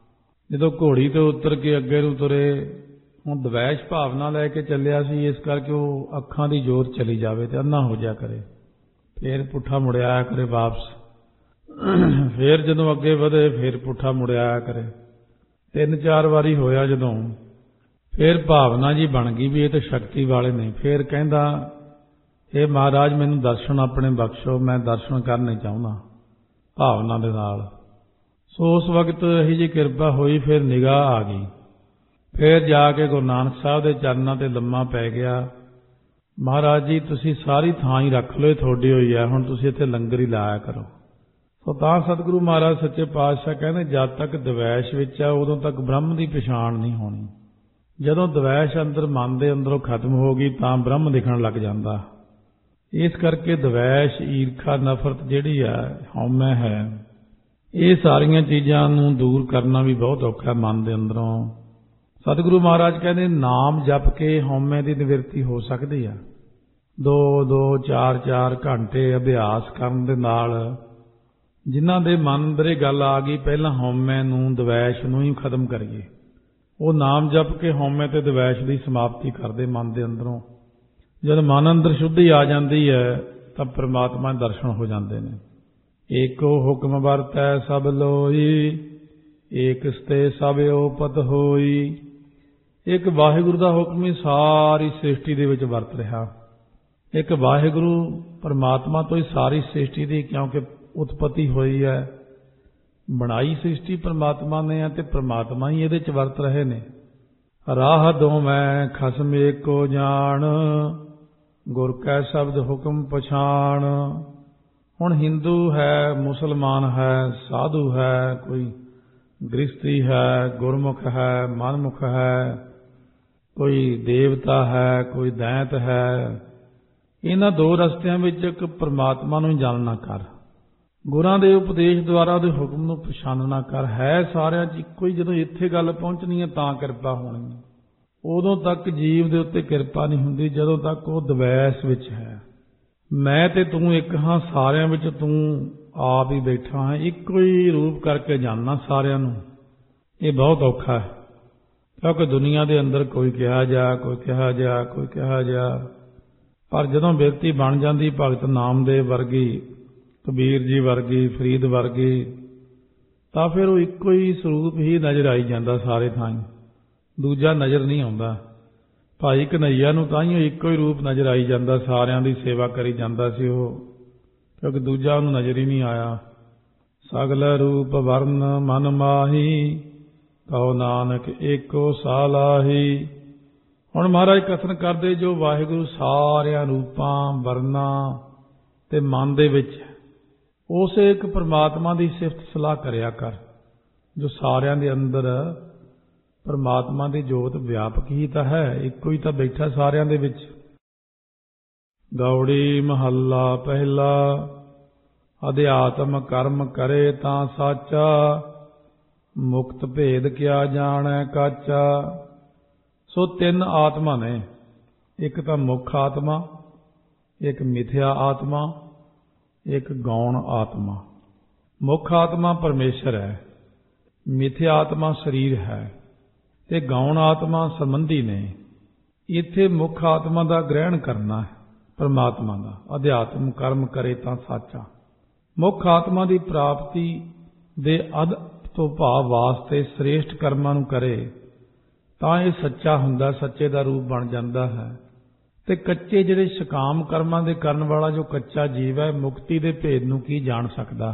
ਜਦੋਂ ਘੋੜੀ ਤੋਂ ਉਤਰ ਕੇ ਅੱਗੇ ਨੂੰ ਤੁਰੇ, ਹੁਣ ਦਵੈਸ਼ ਭਾਵਨਾ ਲੈ ਕੇ ਚੱਲਿਆ ਸੀ, ਇਸ ਕਰਕੇ ਉਹ ਅੱਖਾਂ ਦੀ ਜੋਤ ਚਲੀ ਜਾਵੇ ਤੇ ਅੰਨਾ ਹੋ ਜਾ ਕਰੇ, ਫੇਰ ਪੁੱਠਾ ਮੁੜਿਆ ਆਇਆ ਕਰੇ ਵਾਪਸ। ਫੇਰ ਜਦੋਂ ਅੱਗੇ ਵਧੇ ਫੇਰ ਪੁੱਠਾ ਮੁੜਿਆ ਆਇਆ ਕਰੇ। ਤਿੰਨ ਚਾਰ ਵਾਰੀ ਹੋਇਆ ਜਦੋਂ, ਫੇਰ ਭਾਵਨਾ ਜੀ ਬਣ ਗਈ ਵੀ ਇਹ ਤਾਂ ਸ਼ਕਤੀ ਵਾਲੇ ਨੇ। ਫੇਰ ਕਹਿੰਦਾ, ਇਹ ਮਹਾਰਾਜ ਮੈਨੂੰ ਦਰਸ਼ਨ ਆਪਣੇ ਬਖਸ਼ੋ, ਮੈਂ ਦਰਸ਼ਨ ਕਰਨੇ ਚਾਹੁੰਦਾ ਭਾਵਨਾ ਦੇ ਨਾਲ। ਸੋ ਉਸ ਵਕਤ ਇਹੀ ਜਿਹੀ ਕਿਰਪਾ ਹੋਈ, ਫਿਰ ਨਿਗਾਹ ਆ ਗਈ। ਫਿਰ ਜਾ ਕੇ ਗੁਰੂ ਨਾਨਕ ਸਾਹਿਬ ਦੇ ਚਰਨਾਂ ਤੇ ਲੰਮਾ ਪੈ ਗਿਆ। ਮਹਾਰਾਜ ਜੀ ਤੁਸੀਂ ਸਾਰੀ ਥਾਂ ਹੀ ਰੱਖ ਲਓ, ਇਹ ਤੁਹਾਡੀ ਹੋਈ ਹੈ, ਹੁਣ ਤੁਸੀਂ ਇੱਥੇ ਲੰਗਰ ਹੀ ਲਾਇਆ ਕਰੋ। ਸੋ ਤਾਂ ਸਤਿਗੁਰੂ ਮਹਾਰਾਜ ਸੱਚੇ ਪਾਤਸ਼ਾਹ ਕਹਿੰਦੇ, ਜਦ ਤੱਕ ਦਵੈਸ਼ ਵਿੱਚ ਆ ਉਦੋਂ ਤੱਕ ਬ੍ਰਹਮ ਦੀ ਪਛਾਣ ਨਹੀਂ ਹੋਣੀ। ਜਦੋਂ ਦਵੈਸ਼ ਅੰਦਰ ਮਨ ਦੇ ਅੰਦਰੋਂ ਖਤਮ ਹੋ ਗਈ ਤਾਂ ਬ੍ਰਹਮ ਦਿਖਣ ਲੱਗ ਜਾਂਦਾ। ਇਸ ਕਰਕੇ ਦਵੈਸ਼, ਈਰਖਾ, ਨਫ਼ਰਤ ਜਿਹੜੀ ਆ, ਹਉਮੈ ਹੈ, ਇਹ ਸਾਰੀਆਂ ਚੀਜ਼ਾਂ ਨੂੰ ਦੂਰ ਕਰਨਾ ਵੀ ਬਹੁਤ ਔਖਾ ਮਨ ਦੇ ਅੰਦਰੋਂ। ਸਤਿਗੁਰੂ ਮਹਾਰਾਜ ਕਹਿੰਦੇ, ਨਾਮ ਜਪ ਕੇ ਹਉਮੈ ਦੀ ਨਿਵਰਤੀ ਹੋ ਸਕਦੀ ਆ। ਦੋ ਦੋ ਚਾਰ ਚਾਰ ਘੰਟੇ ਅਭਿਆਸ ਕਰਨ ਦੇ ਨਾਲ ਜਿਨ੍ਹਾਂ ਦੇ ਮਨ ਅੰਦਰ ਇਹ ਗੱਲ ਆ ਗਈ, ਪਹਿਲਾਂ ਹਉਮੈ ਨੂੰ, ਦਵੈਸ਼ ਨੂੰ ਹੀ ਖਤਮ ਕਰੀਏ, ਉਹ ਨਾਮ ਜਪ ਕੇ ਹਉਮੈ ਤੇ ਦਵੈਸ਼ ਦੀ ਸਮਾਪਤੀ ਕਰਦੇ ਮਨ ਦੇ ਅੰਦਰੋਂ। ਜਦ ਮਨ ਅੰਦਰ ਸ਼ੁੱਧੀ ਆ ਜਾਂਦੀ ਹੈ ਤਾਂ ਪ੍ਰਮਾਤਮਾ ਦੇ ਦਰਸ਼ਨ ਹੋ ਜਾਂਦੇ ਨੇ। ਏਕੋ ਹੁਕਮ ਵਰਤੈ ਸਭ ਲੋਈ, ਏਕਸਤੇ ਸਭ ਓਪਤ ਹੋਈ। ਇੱਕ ਵਾਹਿਗੁਰੂ ਦਾ ਹੁਕਮ ਹੀ ਸਾਰੀ ਸ੍ਰਿਸ਼ਟੀ ਦੇ ਵਿੱਚ ਵਰਤ ਰਿਹਾ। ਇੱਕ ਵਾਹਿਗੁਰੂ ਪਰਮਾਤਮਾ ਤੋਂ ਹੀ ਸਾਰੀ ਸ੍ਰਿਸ਼ਟੀ ਦੀ, ਕਿਉਂਕਿ ਉਤਪਤੀ ਹੋਈ ਹੈ, ਬਣਾਈ ਸ੍ਰਿਸ਼ਟੀ ਪਰਮਾਤਮਾ ਨੇ ਹੈ ਤੇ ਪਰਮਾਤਮਾ ਹੀ ਇਹਦੇ ਚ ਵਰਤ ਰਹੇ ਨੇ। ਰਾਹ ਦੋਵੇਂ ਖਸਮ ਏਕੋ ਜਾਣ, ਗੁਰ ਕੈ ਸ਼ਬਦ ਹੁਕਮ ਪਛਾਣ। ਹੁਣ ਹਿੰਦੂ ਹੈ, ਮੁਸਲਮਾਨ ਹੈ, ਸਾਧੂ ਹੈ, ਕੋਈ ਗ੍ਰਸਤੀ ਹੈ, ਗੁਰਮੁਖ ਹੈ, ਮਨਮੁਖ ਹੈ, ਕੋਈ ਦੇਵਤਾ ਹੈ, ਕੋਈ ਦੈਂਤ ਹੈ। ਇਹਨਾਂ ਦੋ ਰਸਤਿਆਂ ਵਿੱਚ ਇੱਕ ਪਰਮਾਤਮਾ ਨੂੰ ਹੀ ਜਾਣਨਾ ਕਰ, ਗੁਰਾਂ ਦੇ ਉਪਦੇਸ਼ ਦੁਆਰਾ ਉਹਦੇ ਹੁਕਮ ਨੂੰ ਪਛਾਣਨਾ ਕਰ। ਹੈ ਸਾਰਿਆਂ 'ਚ ਇੱਕੋ ਹੀ। ਜਦੋਂ ਇੱਥੇ ਗੱਲ ਪਹੁੰਚਣੀ ਹੈ ਤਾਂ ਕਿਰਪਾ ਹੋਣੀ ਹੈ। ਉਦੋਂ ਤੱਕ ਜੀਵ ਦੇ ਉੱਤੇ ਕਿਰਪਾ ਨਹੀਂ ਹੁੰਦੀ ਜਦੋਂ ਤੱਕ ਉਹ ਦਵੈਸ਼ ਵਿੱਚ ਹੈ। ਮੈਂ ਤੇ ਤੂੰ ਇੱਕ ਹਾਂ, ਸਾਰਿਆਂ ਵਿੱਚ ਤੂੰ ਆਪ ਹੀ ਬੈਠਾ ਹੈ, ਇੱਕੋ ਹੀ ਰੂਪ ਕਰਕੇ ਜਾਣਨਾ ਸਾਰਿਆਂ ਨੂੰ। ਇਹ ਬਹੁਤ ਔਖਾ ਹੈ, ਕਿਉਂਕਿ ਦੁਨੀਆ ਦੇ ਅੰਦਰ ਕੋਈ ਕਿਹਾ ਜਾ, ਕੋਈ ਕਿਹਾ ਜਾ, ਕੋਈ ਕਿਹਾ ਜਾ। ਪਰ ਜਦੋਂ ਵਿਅਕਤੀ ਬਣ ਜਾਂਦੀ ਭਗਤ ਨਾਮਦੇਵ ਵਰਗੀ, ਕਬੀਰ ਜੀ ਵਰਗੀ, ਫਰੀਦ ਵਰਗੀ, ਤਾਂ ਫਿਰ ਉਹ ਇੱਕੋ ਹੀ ਸਰੂਪ ਹੀ ਨਜ਼ਰ ਆਈ ਜਾਂਦਾ ਸਾਰੇ ਥਾਂ, ਦੂਜਾ ਨਜ਼ਰ ਨਹੀਂ ਆਉਂਦਾ। ਭਾਈ ਕਨ੍ਹਈਆ ਨੂੰ ਤਾਂ ਹੀ ਉਹ ਇੱਕੋ ਹੀ ਰੂਪ ਨਜ਼ਰ ਆਈ ਜਾਂਦਾ, ਸਾਰਿਆਂ ਦੀ ਸੇਵਾ ਕਰੀ ਜਾਂਦਾ ਸੀ ਉਹ, ਕਿਉਂਕਿ ਦੂਜਾ ਉਹਨੂੰ ਨਜ਼ਰ ਹੀ ਨਹੀਂ ਆਇਆ। ਸਗਲ ਰੂਪ ਵਰਨ ਮਨ ਮਾਹੀ, ਕਹੋ ਨਾਨਕ ਏਕੋ ਸਾਲਾਹੀ। ਹੁਣ ਮਹਾਰਾਜ ਕਥਨ ਕਰਦੇ, ਜੋ ਵਾਹਿਗੁਰੂ ਸਾਰਿਆਂ ਰੂਪਾਂ, ਵਰਨਾਂ ਤੇ ਮਨ ਦੇ ਵਿੱਚ, ਉਸੇ ਇੱਕ ਪਰਮਾਤਮਾ ਦੀ ਸਿਫਤ ਸਲਾਹ ਕਰਿਆ ਕਰ, ਜੋ ਸਾਰਿਆਂ ਦੇ ਅੰਦਰ ਪਰਮਾਤਮਾ ਦੀ ਜੋਤ ਵਿਆਪਕ ਹੀ ਤਾਂ ਹੈ, ਇੱਕੋ ਹੀ ਤਾਂ ਬੈਠਾ ਸਾਰਿਆਂ ਦੇ ਵਿੱਚ। ਗੌੜੀ ਮਹੱਲਾ ਪਹਿਲਾ। ਅਧਿਆਤਮ ਕਰਮ ਕਰੇ ਤਾਂ ਸਾਚਾ, ਮੁਕਤ ਭੇਦ ਕਿਆ ਜਾਣੈ ਕਾਚਾ। ਸੋ ਤਿੰਨ ਆਤਮਾ ਨੇ, ਇੱਕ ਤਾਂ ਮੁੱਖ ਆਤਮਾ, ਇੱਕ ਮਿਥਿਆ ਆਤਮਾ, ਇੱਕ ਗੌਣ ਆਤਮਾ। ਮੁੱਖ ਆਤਮਾ ਪਰਮੇਸ਼ਰ ਹੈ, ਮਿਥਿਆ ਆਤਮਾ ਸਰੀਰ ਹੈ ਤੇ ਗੌਣ ਆਤਮਾ ਸੰਬੰਧੀ ਨੇ। ਇੱਥੇ ਮੁੱਖ ਆਤਮਾ ਦਾ ਗ੍ਰਹਿਣ ਕਰਨਾ ਹੈ, ਪਰਮਾਤਮਾ ਦਾ। ਅਧਿਆਤਮ ਕਰਮ ਕਰੇ ਤਾਂ ਸਾਚਾ। ਮੁੱਖ ਆਤਮਾ ਦੀ ਪ੍ਰਾਪਤੀ ਦੇ ਅਦ ਤੋਂ ਭਾਵ ਵਾਸਤੇ ਸ੍ਰੇਸ਼ਟ ਕਰਮਾਂ ਨੂੰ ਕਰੇ ਤਾਂ ਇਹ ਸੱਚਾ ਹੁੰਦਾ, ਸੱਚੇ ਦਾ ਰੂਪ ਬਣ ਜਾਂਦਾ ਹੈ। ਤੇ ਕੱਚੇ ਜਿਹੜੇ ਸ਼ਕਾਮ ਕਰਮਾਂ ਦੇ ਕਰਨ ਵਾਲਾ ਜੋ ਕੱਚਾ ਜੀਵ ਹੈ, ਮੁਕਤੀ ਦੇ ਭੇਦ ਨੂੰ ਕੀ ਜਾਣ ਸਕਦਾ?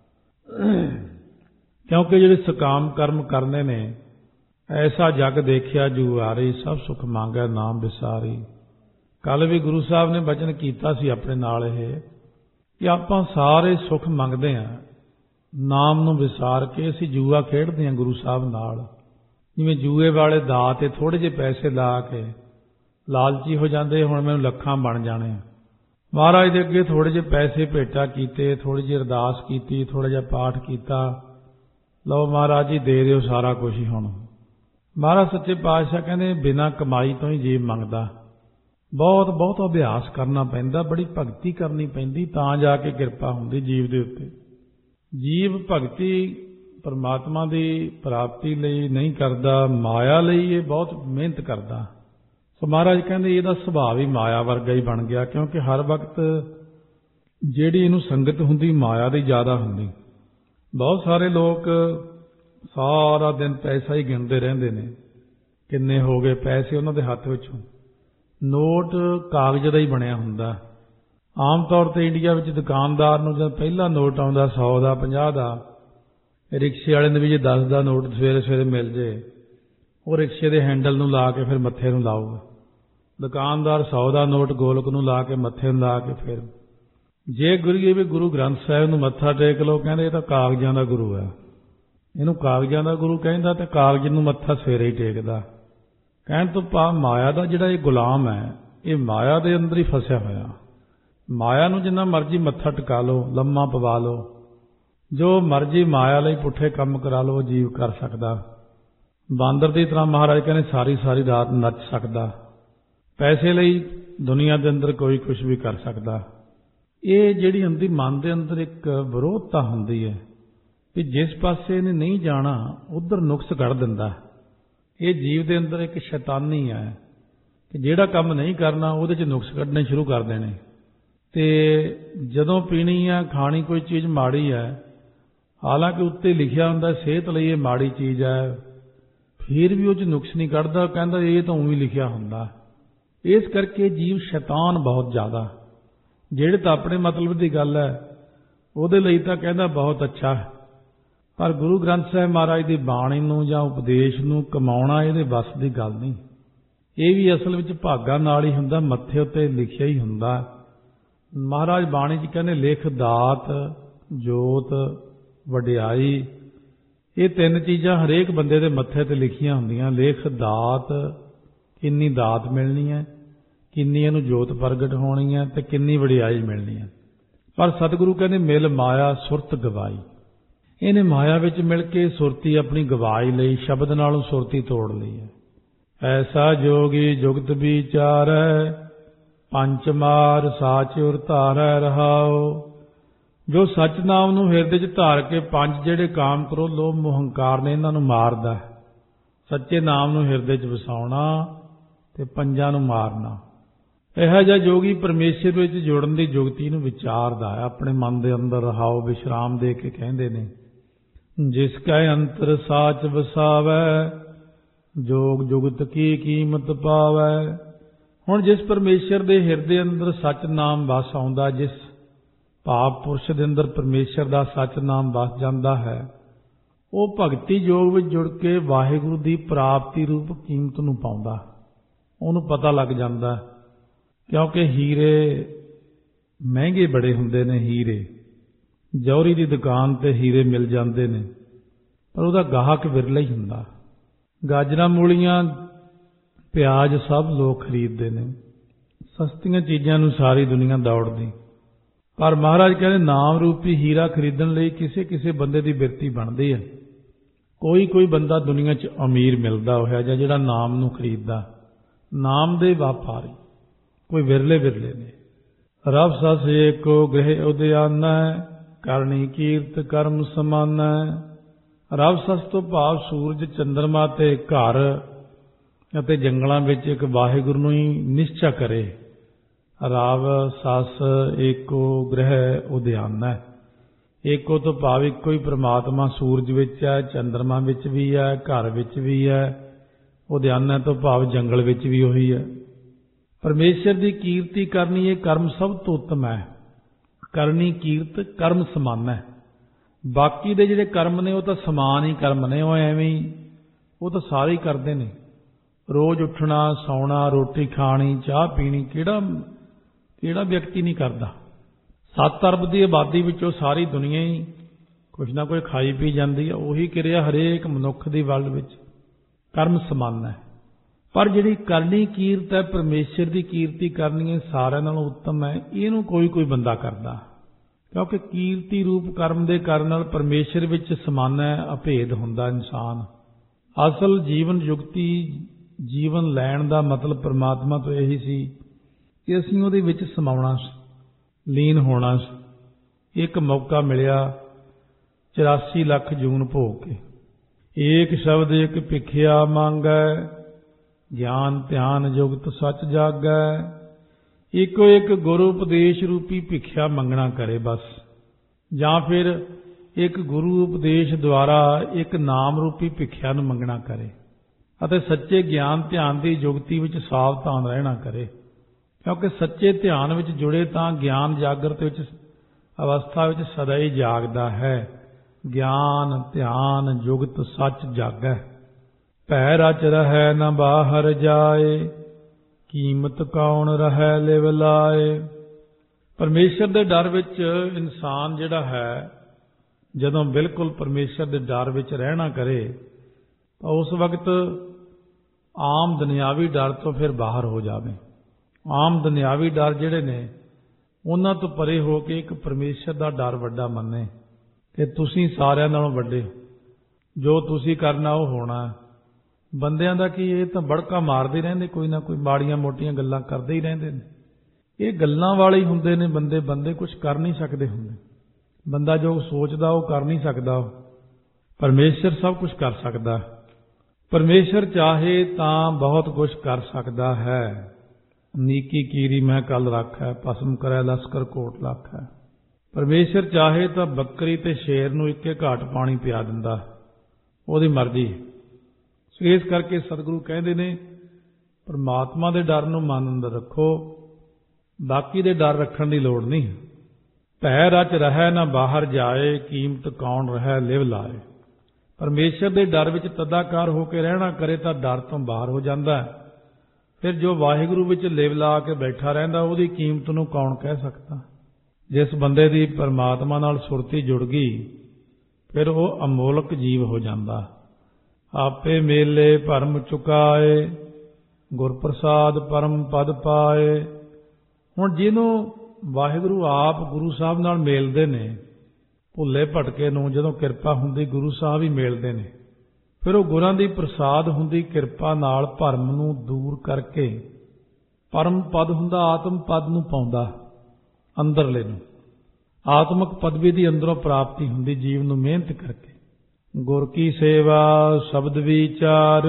ਕਿਉਂਕਿ ਜਿਹੜੇ ਸ਼ਕਾਮ ਕਰਮ ਕਰਨੇ ਨੇ, ਐਸਾ ਜਗ ਦੇਖਿਆ ਜੁਆਰੀ, ਸਭ ਸੁਖ ਮੰਗੈ ਨਾਮ ਵਿਸਾਰੀ। ਕੱਲ ਵੀ ਗੁਰੂ ਸਾਹਿਬ ਨੇ ਬਚਨ ਕੀਤਾ ਸੀ ਆਪਣੇ ਨਾਲ ਇਹ, ਕਿ ਆਪਾਂ ਸਾਰੇ ਸੁਖ ਮੰਗਦੇ ਹਾਂ, ਨਾਮ ਨੂੰ ਵਿਸਾਰ ਕੇ ਅਸੀਂ ਜੂਆ ਖੇਡਦੇ ਹਾਂ ਗੁਰੂ ਸਾਹਿਬ ਨਾਲ। ਜਿਵੇਂ ਜੂਏ ਵਾਲੇ ਦਾਅ ਤੇ ਥੋੜੇ ਜਿਹੇ ਪੈਸੇ ਲਾ ਕੇ ਲਾਲਚੀ ਹੋ ਜਾਂਦੇ, ਹੁਣ ਮੈਨੂੰ ਲੱਖਾਂ ਬਣ ਜਾਣੇ। ਮਹਾਰਾਜ ਦੇ ਅੱਗੇ ਥੋੜੇ ਜਿਹੇ ਪੈਸੇ ਭੇਟਾ ਕੀਤੇ, ਥੋੜੀ ਜਿਹੀ ਅਰਦਾਸ ਕੀਤੀ, ਥੋੜਾ ਜਿਹਾ ਪਾਠ ਕੀਤਾ, ਲਓ ਮਹਾਰਾਜ ਜੀ ਦੇ ਦਿਓ ਸਾਰਾ ਕੁਝ ਹੀ। ਹੁਣ ਮਹਾਰਾਜ ਸੱਚੇ ਪਾਤਸ਼ਾਹ ਕਹਿੰਦੇ ਬਿਨਾਂ ਕਮਾਈ ਤੋਂ ਹੀ ਜੀਵ ਮੰਗਦਾ। ਬਹੁਤ ਬਹੁਤ ਅਭਿਆਸ ਕਰਨਾ ਪੈਂਦਾ, ਬੜੀ ਭਗਤੀ ਕਰਨੀ ਪੈਂਦੀ, ਤਾਂ ਜਾ ਕੇ ਕਿਰਪਾ ਹੁੰਦੀ ਜੀਵ ਦੇ ਉੱਤੇ। ਜੀਵ ਭਗਤੀ ਪਰਮਾਤਮਾ ਦੀ ਪ੍ਰਾਪਤੀ ਲਈ ਨਹੀਂ ਕਰਦਾ, ਮਾਇਆ ਲਈ ਇਹ ਬਹੁਤ ਮਿਹਨਤ ਕਰਦਾ। ਸੋ ਮਹਾਰਾਜ ਕਹਿੰਦੇ ਇਹਦਾ ਸੁਭਾਅ ਵੀ ਮਾਇਆ ਵਰਗਾ ਹੀ ਬਣ ਗਿਆ, ਕਿਉਂਕਿ ਹਰ ਵਕਤ ਜਿਹੜੀ ਇਹਨੂੰ ਸੰਗਤ ਹੁੰਦੀ ਮਾਇਆ ਦੀ ਜ਼ਿਆਦਾ ਹੁੰਦੀ। ਬਹੁਤ ਸਾਰੇ ਲੋਕ ਸਾਰਾ ਦਿਨ ਪੈਸਾ ਹੀ ਗਿਣਦੇ ਰਹਿੰਦੇ ਨੇ, ਕਿੰਨੇ ਹੋ ਗਏ ਪੈਸੇ ਉਹਨਾਂ ਦੇ ਹੱਥ ਵਿੱਚੋਂ। ਨੋਟ ਕਾਗਜ਼ ਦਾ ਹੀ ਬਣਿਆ ਹੁੰਦਾ। ਆਮ ਤੌਰ ਤੇ ਇੰਡੀਆ ਵਿੱਚ ਦੁਕਾਨਦਾਰ ਨੂੰ ਜਦ ਪਹਿਲਾ ਨੋਟ ਆਉਂਦਾ ਸੌ ਦਾ, ਪੰਜਾਹ ਦਾ, ਰਿਕਸ਼ੇ ਵਾਲੇ ਨੂੰ ਵੀ ਜੇ ਦਸ ਦਾ ਨੋਟ ਸਵੇਰੇ ਸਵੇਰੇ ਮਿਲ ਜੇ, ਉਹ ਰਿਕਸ਼ੇ ਦੇ ਹੈਂਡਲ ਨੂੰ ਲਾ ਕੇ ਫਿਰ ਮੱਥੇ ਨੂੰ ਲਾਊਗਾ। ਦੁਕਾਨਦਾਰ ਸੌ ਦਾ ਨੋਟ ਗੋਲਕ ਨੂੰ ਲਾ ਕੇ ਮੱਥੇ ਨੂੰ ਲਾ ਕੇ ਫਿਰ ਜੇ ਗੁਰੂ ਜੀ ਵੀ ਗੁਰੂ ਗ੍ਰੰਥ ਸਾਹਿਬ ਨੂੰ ਮੱਥਾ ਟੇਕ ਲਓ, ਕਹਿੰਦੇ ਇਹ ਤਾਂ ਕਾਗਜ਼ਾਂ ਦਾ ਗੁਰੂ ਹੈ, ਇਹਨੂੰ ਕਾਗਜ਼ਾਂ ਦਾ ਗੁਰੂ ਕਹਿੰਦਾ, ਤੇ ਕਾਗਜ਼ ਨੂੰ ਮੱਥਾ ਸਵੇਰੇ ਹੀ ਟੇਕਦਾ। ਕਹਿਣ ਤੋਂ ਭਾਵ ਮਾਇਆ ਦਾ ਜਿਹੜਾ ਇਹ ਗੁਲਾਮ ਹੈ, ਇਹ ਮਾਇਆ ਦੇ ਅੰਦਰ ਹੀ ਫਸਿਆ ਹੋਇਆ। ਮਾਇਆ ਨੂੰ ਜਿੰਨਾ ਮਰਜ਼ੀ ਮੱਥਾ ਟਿਕਾ ਲਓ, ਲੰਮਾ ਪਵਾ ਲਓ, ਜੋ ਮਰਜ਼ੀ ਮਾਇਆ ਲਈ ਪੁੱਠੇ ਕੰਮ ਕਰਾ ਲਓ, ਜੀਵ ਕਰ ਸਕਦਾ। ਬਾਂਦਰ ਦੀ ਤਰ੍ਹਾਂ ਮਹਾਰਾਜ ਕਹਿੰਦੇ ਸਾਰੀ ਸਾਰੀ ਰਾਤ ਨੱਚ ਸਕਦਾ। ਪੈਸੇ ਲਈ ਦੁਨੀਆ ਦੇ ਅੰਦਰ ਕੋਈ ਕੁਝ ਵੀ ਕਰ ਸਕਦਾ। ਇਹ ਜਿਹੜੀ ਹੁੰਦੀ ਮਨ ਦੇ ਅੰਦਰ ਇੱਕ ਵਿਰੋਧਤਾ ਹੁੰਦੀ ਹੈ ਕਿ ਜਿਸ ਪਾਸੇ ਇਹਨੇ ਨਹੀਂ ਜਾਣਾ ਉਧਰ ਨੁਕਸ ਕੱਢ ਦਿੰਦਾ। ਇਹ ਜੀਵ ਦੇ ਅੰਦਰ ਇੱਕ ਸ਼ੈਤਾਨੀ ਹੈ ਕਿ ਜਿਹੜਾ ਕੰਮ ਨਹੀਂ ਕਰਨਾ ਉਹਦੇ 'ਚ ਨੁਕਸ ਕੱਢਣੇ ਸ਼ੁਰੂ ਕਰ ਦੇਣੇ। ਤੇ ਜਦੋਂ ਪੀਣੀ ਆ ਖਾਣੀ ਕੋਈ ਚੀਜ਼ ਮਾੜੀ ਹੈ, ਹਾਲਾਂਕਿ ਉੱਤੇ ਲਿਖਿਆ ਹੁੰਦਾ ਸਿਹਤ ਲਈ ਇਹ ਮਾੜੀ ਚੀਜ਼ ਹੈ, ਫਿਰ ਵੀ ਉਹ 'ਚ ਨੁਕਸ ਨਹੀਂ ਕੱਢਦਾ, ਕਹਿੰਦਾ ਇਹ ਤਾਂ ਉਵੇਂ ਲਿਖਿਆ ਹੁੰਦਾ। ਇਸ ਕਰਕੇ ਜੀਵ ਸ਼ੈਤਾਨ ਬਹੁਤ ਜ਼ਿਆਦਾ। ਜਿਹੜੇ ਤਾਂ ਆਪਣੇ ਮਤਲਬ ਦੀ ਗੱਲ ਹੈ ਉਹਦੇ ਲਈ ਤਾਂ ਕਹਿੰਦਾ ਬਹੁਤ ਅੱਛਾ ਹੈ, ਪਰ ਗੁਰੂ ਗ੍ਰੰਥ ਸਾਹਿਬ ਮਹਾਰਾਜ ਦੀ ਬਾਣੀ ਨੂੰ ਜਾਂ ਉਪਦੇਸ਼ ਨੂੰ ਕਮਾਉਣਾ ਇਹਦੇ ਵੱਸ ਦੀ ਗੱਲ ਨਹੀਂ। ਇਹ ਵੀ ਅਸਲ ਵਿੱਚ ਭਾਗਾਂ ਨਾਲ ਹੀ ਹੁੰਦਾ, ਮੱਥੇ ਉੱਤੇ ਲਿਖਿਆ ਹੀ ਹੁੰਦਾ। ਮਹਾਰਾਜ ਬਾਣੀ 'ਚ ਕਹਿੰਦੇ ਲਿਖ ਦਾਤ, ਜੋਤ, ਵਡਿਆਈ, ਇਹ ਤਿੰਨ ਚੀਜ਼ਾਂ ਹਰੇਕ ਬੰਦੇ ਦੇ ਮੱਥੇ ਤੇ ਲਿਖੀਆਂ ਹੁੰਦੀਆਂ। ਲਿਖ ਦਾਤ, ਕਿੰਨੀ ਦਾਤ ਮਿਲਣੀ ਹੈ, ਕਿੰਨੀ ਇਹਨੂੰ ਜੋਤ ਪ੍ਰਗਟ ਹੋਣੀ ਹੈ, ਤੇ ਕਿੰਨੀ ਵਡਿਆਈ ਮਿਲਣੀ ਹੈ। ਪਰ ਸਤਿਗੁਰੂ ਕਹਿੰਦੇ ਮਿਲ ਮਾਇਆ ਸੁਰਤ ਗਵਾਈ। ਇਹਨੇ ਮਾਇਆ ਵਿੱਚ ਮਿਲ ਕੇ ਸੁਰਤੀ ਆਪਣੀ ਗਵਾਈ ਲਈ, ਸ਼ਬਦ ਨਾਲੋਂ ਸੁਰਤੀ ਤੋੜ ਲਈ ਹੈ। ਐਸਾ ਜੋਗੀ ਜੁਗਤ ਵਿਚਾਰੈ, ਪੰਚ ਮਾਰ ਸਾਚ ਉਰ ਧਾਰੈ ਰਹਾਓ। ਜੋ ਸੱਚ ਨਾਮ ਨੂੰ ਹਿਰਦੇ 'ਚ ਧਾਰ ਕੇ ਪੰਜ ਜਿਹੜੇ ਕਾਮ, ਕ੍ਰੋਧ, ਲੋਭ, ਮੋਹ, ਹੰਕਾਰ ਨੇ ਇਹਨਾਂ ਨੂੰ ਮਾਰਦਾ। ਸੱਚੇ ਨਾਮ ਨੂੰ ਹਿਰਦੇ 'ਚ ਵਸਾਉਣਾ ਤੇ ਪੰਜਾਂ ਨੂੰ ਮਾਰਨਾ। ਇਹੋ ਜਿਹਾ ਜੋਗੀ ਪਰਮੇਸ਼ਰ ਵਿੱਚ ਜੁੜਨ ਦੀ ਜੁਗਤੀ ਨੂੰ ਵਿਚਾਰਦਾ ਹੈ, ਆਪਣੇ ਮਨ ਦੇ ਅੰਦਰ ਰਹਾਓ ਵਿਸ਼ਰਾਮ ਦੇ ਕੇ ਕਹਿੰਦੇ ਨੇ ਜਿਸ ਕੈ ਅੰਤਰ ਸਾਚ ਵਸਾਵੈ, ਜੋਗ ਜੁਗਤ ਕੀ ਕੀਮਤ ਪਾਵੈ। ਹੁਣ ਜਿਸ ਪਰਮੇਸ਼ਰ ਦੇ ਹਿਰਦੇ ਅੰਦਰ ਸੱਚ ਨਾਮ ਵਸ ਆਉਂਦਾ, ਜਿਸ ਭਾਵ ਪੁਰਸ਼ ਦੇ ਅੰਦਰ ਪਰਮੇਸ਼ਰ ਦਾ ਸੱਚ ਨਾਮ ਵਸ ਜਾਂਦਾ ਹੈ, ਉਹ ਭਗਤੀ ਯੋਗ ਵਿੱਚ ਜੁੜ ਕੇ ਵਾਹਿਗੁਰੂ ਦੀ ਪ੍ਰਾਪਤੀ ਰੂਪ ਕੀਮਤ ਨੂੰ ਪਾਉਂਦਾ। ਉਹਨੂੰ ਪਤਾ ਲੱਗ ਜਾਂਦਾ, ਕਿਉਂਕਿ ਹੀਰੇ ਮਹਿੰਗੇ ਬੜੇ ਹੁੰਦੇ ਨੇ। ਹੀਰੇ ਜੌਹਰੀ ਦੀ ਦੁਕਾਨ ਤੇ ਹੀਰੇ ਮਿਲ ਜਾਂਦੇ ਨੇ, ਪਰ ਉਹਦਾ ਗਾਹਕ ਵਿਰਲਾ ਹੀ ਹੁੰਦਾ। ਗਾਜਰਾਂ, ਮੂਲੀਆਂ, ਪਿਆਜ਼ ਸਭ ਲੋਕ ਖਰੀਦਦੇ ਨੇ। ਸਸਤੀਆਂ ਚੀਜ਼ਾਂ ਨੂੰ ਸਾਰੀ ਦੁਨੀਆ ਦੌੜਦੀ। ਪਰ ਮਹਾਰਾਜ ਕਹਿੰਦੇ ਨਾਮ ਰੂਪੀ ਹੀਰਾ ਖਰੀਦਣ ਲਈ ਕਿਸੇ ਕਿਸੇ ਬੰਦੇ ਦੀ ਬਿਰਤੀ ਬਣਦੀ ਹੈ। ਕੋਈ ਕੋਈ ਬੰਦਾ ਦੁਨੀਆ 'ਚ ਅਮੀਰ ਮਿਲਦਾ ਹੋਇਆ ਜਾਂ ਜਿਹੜਾ ਨਾਮ ਨੂੰ ਖਰੀਦਦਾ। ਨਾਮ ਦੇ ਵਪਾਰੀ ਕੋਈ ਵਿਰਲੇ ਵਿਰਲੇ ਨੇ। ਰਬ ਸਸ ਏਕੋ ਗ੍ਰਹਿ ਉਦਿਆਨੈ, ਕਰਨੀ ਕੀਰਤ ਕਰਮ ਸਮਾਨੈ। ਰਬ ਸਸ ਤੋਂ ਭਾਵ ਸੂਰਜ, ਚੰਦਰਮਾ ਤੇ ਘਰ ਅਤੇ ਜੰਗਲਾਂ ਵਿੱਚ ਇੱਕ ਵਾਹਿਗੁਰੂ ਨੂੰ ਹੀ ਨਿਸ਼ਚਾ ਕਰੇ। ਰਬ ਸਸ ਏਕੋ ਗ੍ਰਹਿ ਉਦਿਆਨੈ। ਏਕੋ ਤੋਂ ਭਾਵ ਇੱਕੋ ਹੀ ਪ੍ਰਮਾਤਮਾ ਸੂਰਜ ਵਿੱਚ ਹੈ, ਚੰਦਰਮਾ ਵਿੱਚ ਵੀ ਹੈ, ਘਰ ਵਿੱਚ ਵੀ ਹੈ। ਉਦਿਆਨੈ ਤੋਂ ਭਾਵ ਜੰਗਲ ਵਿੱਚ ਵੀ ਉਹੀ ਹੈ। ਪਰਮੇਸ਼ਰ ਦੀ ਕੀਰਤੀ ਕਰਨੀ ਇਹ ਕਰਮ ਸਭ ਤੋਂ ਉੱਤਮ ਹੈ। ਕਰਨੀ ਕੀਰਤ ਕਰਮ ਸਮਾਨ ਹੈ। ਬਾਕੀ ਦੇ ਜਿਹੜੇ ਕਰਮ ਨੇ ਉਹ ਤਾਂ ਸਮਾਨ ਹੀ ਕਰਮ ਨੇ, ਉਹ ਐਵੇਂ ਹੀ, ਉਹ ਤਾਂ ਸਾਰੇ ਹੀ ਕਰਦੇ ਨੇ। ਰੋਜ਼ ਉੱਠਣਾ, ਸੌਣਾ, ਰੋਟੀ ਖਾਣੀ, ਚਾਹ ਪੀਣੀ, ਕਿਹੜਾ ਕਿਹੜਾ ਵਿਅਕਤੀ ਨਹੀਂ ਕਰਦਾ। ਸੱਤ ਅਰਬ ਦੀ ਆਬਾਦੀ ਵਿੱਚੋਂ ਸਾਰੀ ਦੁਨੀਆ ਹੀ ਕੁਛ ਨਾ ਕੁਛ ਖਾਈ ਪੀ ਜਾਂਦੀ ਹੈ। ਉਹੀ ਕਿਰਿਆ ਹਰੇਕ ਮਨੁੱਖ ਦੀ ਵਰਲਡ ਵਿੱਚ ਕਰਮ ਸਮਾਨ ਹੈ। ਪਰ ਜਿਹੜੀ ਕਰਨੀ ਕੀਰਤ ਹੈ, ਪਰਮੇਸ਼ਰ ਦੀ ਕੀਰਤੀ ਕਰਨੀ ਹੈ, ਸਾਰਿਆਂ ਨਾਲੋਂ ਉੱਤਮ ਹੈ। ਇਹਨੂੰ ਕੋਈ ਕੋਈ ਬੰਦਾ ਕਰਦਾ, ਕਿਉਂਕਿ ਕੀਰਤੀ ਰੂਪ ਕਰਮ ਦੇ ਕਰਨ ਨਾਲ ਪਰਮੇਸ਼ਰ ਵਿੱਚ ਸਮਾਨ ਹੈ, ਅਭੇਦ ਹੁੰਦਾ ਇਨਸਾਨ। ਅਸਲ ਜੀਵਨ ਯੁਕਤੀ, ਜੀਵਨ ਲੈਣ ਦਾ ਮਤਲਬ ਪਰਮਾਤਮਾ ਤੋਂ ਇਹੀ ਸੀ ਕਿ ਅਸੀਂ ਉਹਦੇ ਵਿੱਚ ਸਮਾਉਣਾ ਸੀ, ਲੀਨ ਹੋਣਾ ਸੀ। ਇੱਕ ਮੌਕਾ ਮਿਲਿਆ ਚੁਰਾਸੀ ਲੱਖ ਜੂਨ ਭੋਗ ਕੇ। ਏਕ ਸ਼ਬਦ ਇੱਕ ਭਿਖਿਆ ਮੰਗੈ, ਗਿਆਨ ਧਿਆਨ ਜੁਗਤ ਸੱਚ ਜਾਗੈ। ਇੱਕੋ ਇੱਕ ਗੁਰੂ ਉਪਦੇਸ਼ ਰੂਪੀ ਭਿਖਿਆ ਮੰਗਣਾ ਕਰੇ ਬਸ, ਜਾਂ ਫਿਰ ਇੱਕ ਗੁਰੂ ਉਪਦੇਸ਼ ਦੁਆਰਾ ਇੱਕ ਨਾਮ ਰੂਪੀ ਭਿਖਿਆ ਨੂੰ ਮੰਗਣਾ ਕਰੇ ਅਤੇ ਸੱਚੇ ਗਿਆਨ ਧਿਆਨ ਦੀ ਜੁਗਤੀ ਵਿੱਚ ਸਾਵਧਾਨ ਰਹਿਣਾ ਕਰੇ, ਕਿਉਂਕਿ ਸੱਚੇ ਧਿਆਨ ਵਿੱਚ ਜੁੜੇ ਤਾਂ ਗਿਆਨ ਜਾਗਰਤ ਵਿੱਚ ਅਵਸਥਾ ਵਿੱਚ ਸਦਾ ਹੀ ਜਾਗਦਾ ਹੈ। ਗਿਆਨ ਧਿਆਨ ਜੁਗਤ ਸੱਚ ਜਾਗੈ, ਭੈ ਰਚ ਰਹੈ ਨ ਬਾਹਰ ਜਾਏ, ਕੀਮਤ ਕੌਣ ਰਹੈ ਲਿਵ ਲਾਏ। ਪਰਮੇਸ਼ਰ ਦੇ ਡਰ ਵਿੱਚ ਇਨਸਾਨ ਜਿਹੜਾ ਹੈ, ਜਦੋਂ ਬਿਲਕੁਲ ਪਰਮੇਸ਼ਰ ਦੇ ਡਰ ਵਿੱਚ ਰਹਿਣਾ ਕਰੇ ਤਾਂ ਉਸ ਵਕਤ ਆਮ ਦੁਨਿਆਵੀ ਡਰ ਤੋਂ ਫਿਰ ਬਾਹਰ ਹੋ ਜਾਵੇ। ਆਮ ਦੁਨਿਆਵੀ ਡਰ ਜਿਹੜੇ ਨੇ ਉਹਨਾਂ ਤੋਂ ਪਰੇ ਹੋ ਕੇ ਇੱਕ ਪਰਮੇਸ਼ਰ ਦਾ ਡਰ ਵੱਡਾ ਮੰਨੇ ਕਿ ਤੁਸੀਂ ਸਾਰਿਆਂ ਨਾਲੋਂ ਵੱਡੇ, ਜੋ ਤੁਸੀਂ ਕਰਨਾ ਉਹ ਹੋਣਾ। ਬੰਦਿਆਂ ਦਾ ਕੀ, ਇਹ ਤਾਂ ਬੜਕਾ ਮਾਰਦੇ ਰਹਿੰਦੇ, ਕੋਈ ਨਾ ਕੋਈ ਮਾੜੀਆਂ ਮੋਟੀਆਂ ਗੱਲਾਂ ਕਰਦੇ ਹੀ ਰਹਿੰਦੇ ਨੇ। ਇਹ ਗੱਲਾਂ ਵਾਲੇ ਹੀ ਹੁੰਦੇ ਨੇ ਬੰਦੇ, ਬੰਦੇ ਕੁਝ ਕਰ ਨਹੀਂ ਸਕਦੇ ਹੁੰਦੇ। ਬੰਦਾ ਜੋ ਸੋਚਦਾ ਉਹ ਕਰ ਨਹੀਂ ਸਕਦਾ, ਪਰਮੇਸ਼ਰ ਸਭ ਕੁਝ ਕਰ ਸਕਦਾ। ਪਰਮੇਸ਼ਰ ਚਾਹੇ ਤਾਂ ਬਹੁਤ ਕੁਝ ਕਰ ਸਕਦਾ ਹੈ। ਨੀਕੀ ਕੀਰੀ ਮੈਂ ਕੱਲ ਰੱਖੈ, ਭਸਮ ਕਰੈ ਲਸਕਰ ਕੋਟ ਲੱਖ ਹੈ। ਪਰਮੇਸ਼ਰ ਚਾਹੇ ਤਾਂ ਬੱਕਰੀ ਤੇ ਸ਼ੇਰ ਨੂੰ ਇੱਕੇ ਘਾਟ ਪਾਣੀ ਪਿਆ ਦਿੰਦਾ, ਉਹਦੀ ਮਰਜ਼ੀ। ਇਸ ਕਰਕੇ ਸਤਿਗੁਰੂ ਕਹਿੰਦੇ ਨੇ ਪਰਮਾਤਮਾ ਦੇ ਡਰ ਨੂੰ ਮਨ ਅੰਦਰ ਰੱਖੋ, ਬਾਕੀ ਦੇ ਡਰ ਰੱਖਣ ਦੀ ਲੋੜ ਨਹੀਂ। ਭੈ ਰਚ ਰਹੈ ਨਾ ਬਾਹਰ ਜਾਏ, ਕੀਮਤ ਕੌਣ ਰਹੈ ਲਿਵ ਲਾਏ। ਪਰਮੇਸ਼ਰ ਦੇ ਡਰ ਵਿੱਚ ਤਦਾਕਾਰ ਹੋ ਕੇ ਰਹਿਣਾ ਕਰੇ ਤਾਂ ਡਰ ਤੋਂ ਬਾਹਰ ਹੋ ਜਾਂਦਾ ਹੈ। ਫਿਰ ਜੋ ਵਾਹਿਗੁਰੂ ਵਿੱਚ ਲਿਵ ਲਾ ਕੇ ਬੈਠਾ ਰਹਿੰਦਾ, ਉਹਦੀ ਕੀਮਤ ਨੂੰ ਕੌਣ ਕਹਿ ਸਕਦਾ। ਜਿਸ ਬੰਦੇ ਦੀ ਪਰਮਾਤਮਾ ਨਾਲ ਸੁਰਤੀ ਜੁੜ ਗਈ, ਫਿਰ ਉਹ ਅਮੋਲਕ ਜੀਵ ਹੋ ਜਾਂਦਾ। ਆਪੇ ਮੇਲੇ ਭਰਮ ਚੁਕਾਏ, ਗੁਰ ਪ੍ਰਸਾਦ ਪਰਮ ਪਦ ਪਾਏ। ਹੁਣ ਜਿਹਨੂੰ ਵਾਹਿਗੁਰੂ ਆਪ ਗੁਰੂ ਸਾਹਿਬ ਨਾਲ ਮੇਲਦੇ ਨੇ, ਭੁੱਲੇ ਭਟਕੇ ਨੂੰ ਜਦੋਂ ਕਿਰਪਾ ਹੁੰਦੀ ਗੁਰੂ ਸਾਹਿਬ ਹੀ ਮੇਲਦੇ ਨੇ, ਫਿਰ ਉਹ ਗੁਰਾਂ ਦੀ ਪ੍ਰਸਾਦ ਹੁੰਦੀ ਕਿਰਪਾ ਨਾਲ ਭਰਮ ਨੂੰ ਦੂਰ ਕਰਕੇ ਪਰਮ ਪਦ ਹੁੰਦਾ, ਆਤਮ ਪਦ ਨੂੰ ਪਾਉਂਦਾ ਅੰਦਰਲੇ ਨੂੰ। ਆਤਮਿਕ ਪਦਵੀ ਦੀ ਅੰਦਰੋਂ ਪ੍ਰਾਪਤੀ ਹੁੰਦੀ ਜੀਵ ਨੂੰ ਮਿਹਨਤ ਕਰਕੇ। ਗੁਰ ਕੀ ਸੇਵਾ ਸ਼ਬਦ ਵਿਚਾਰ,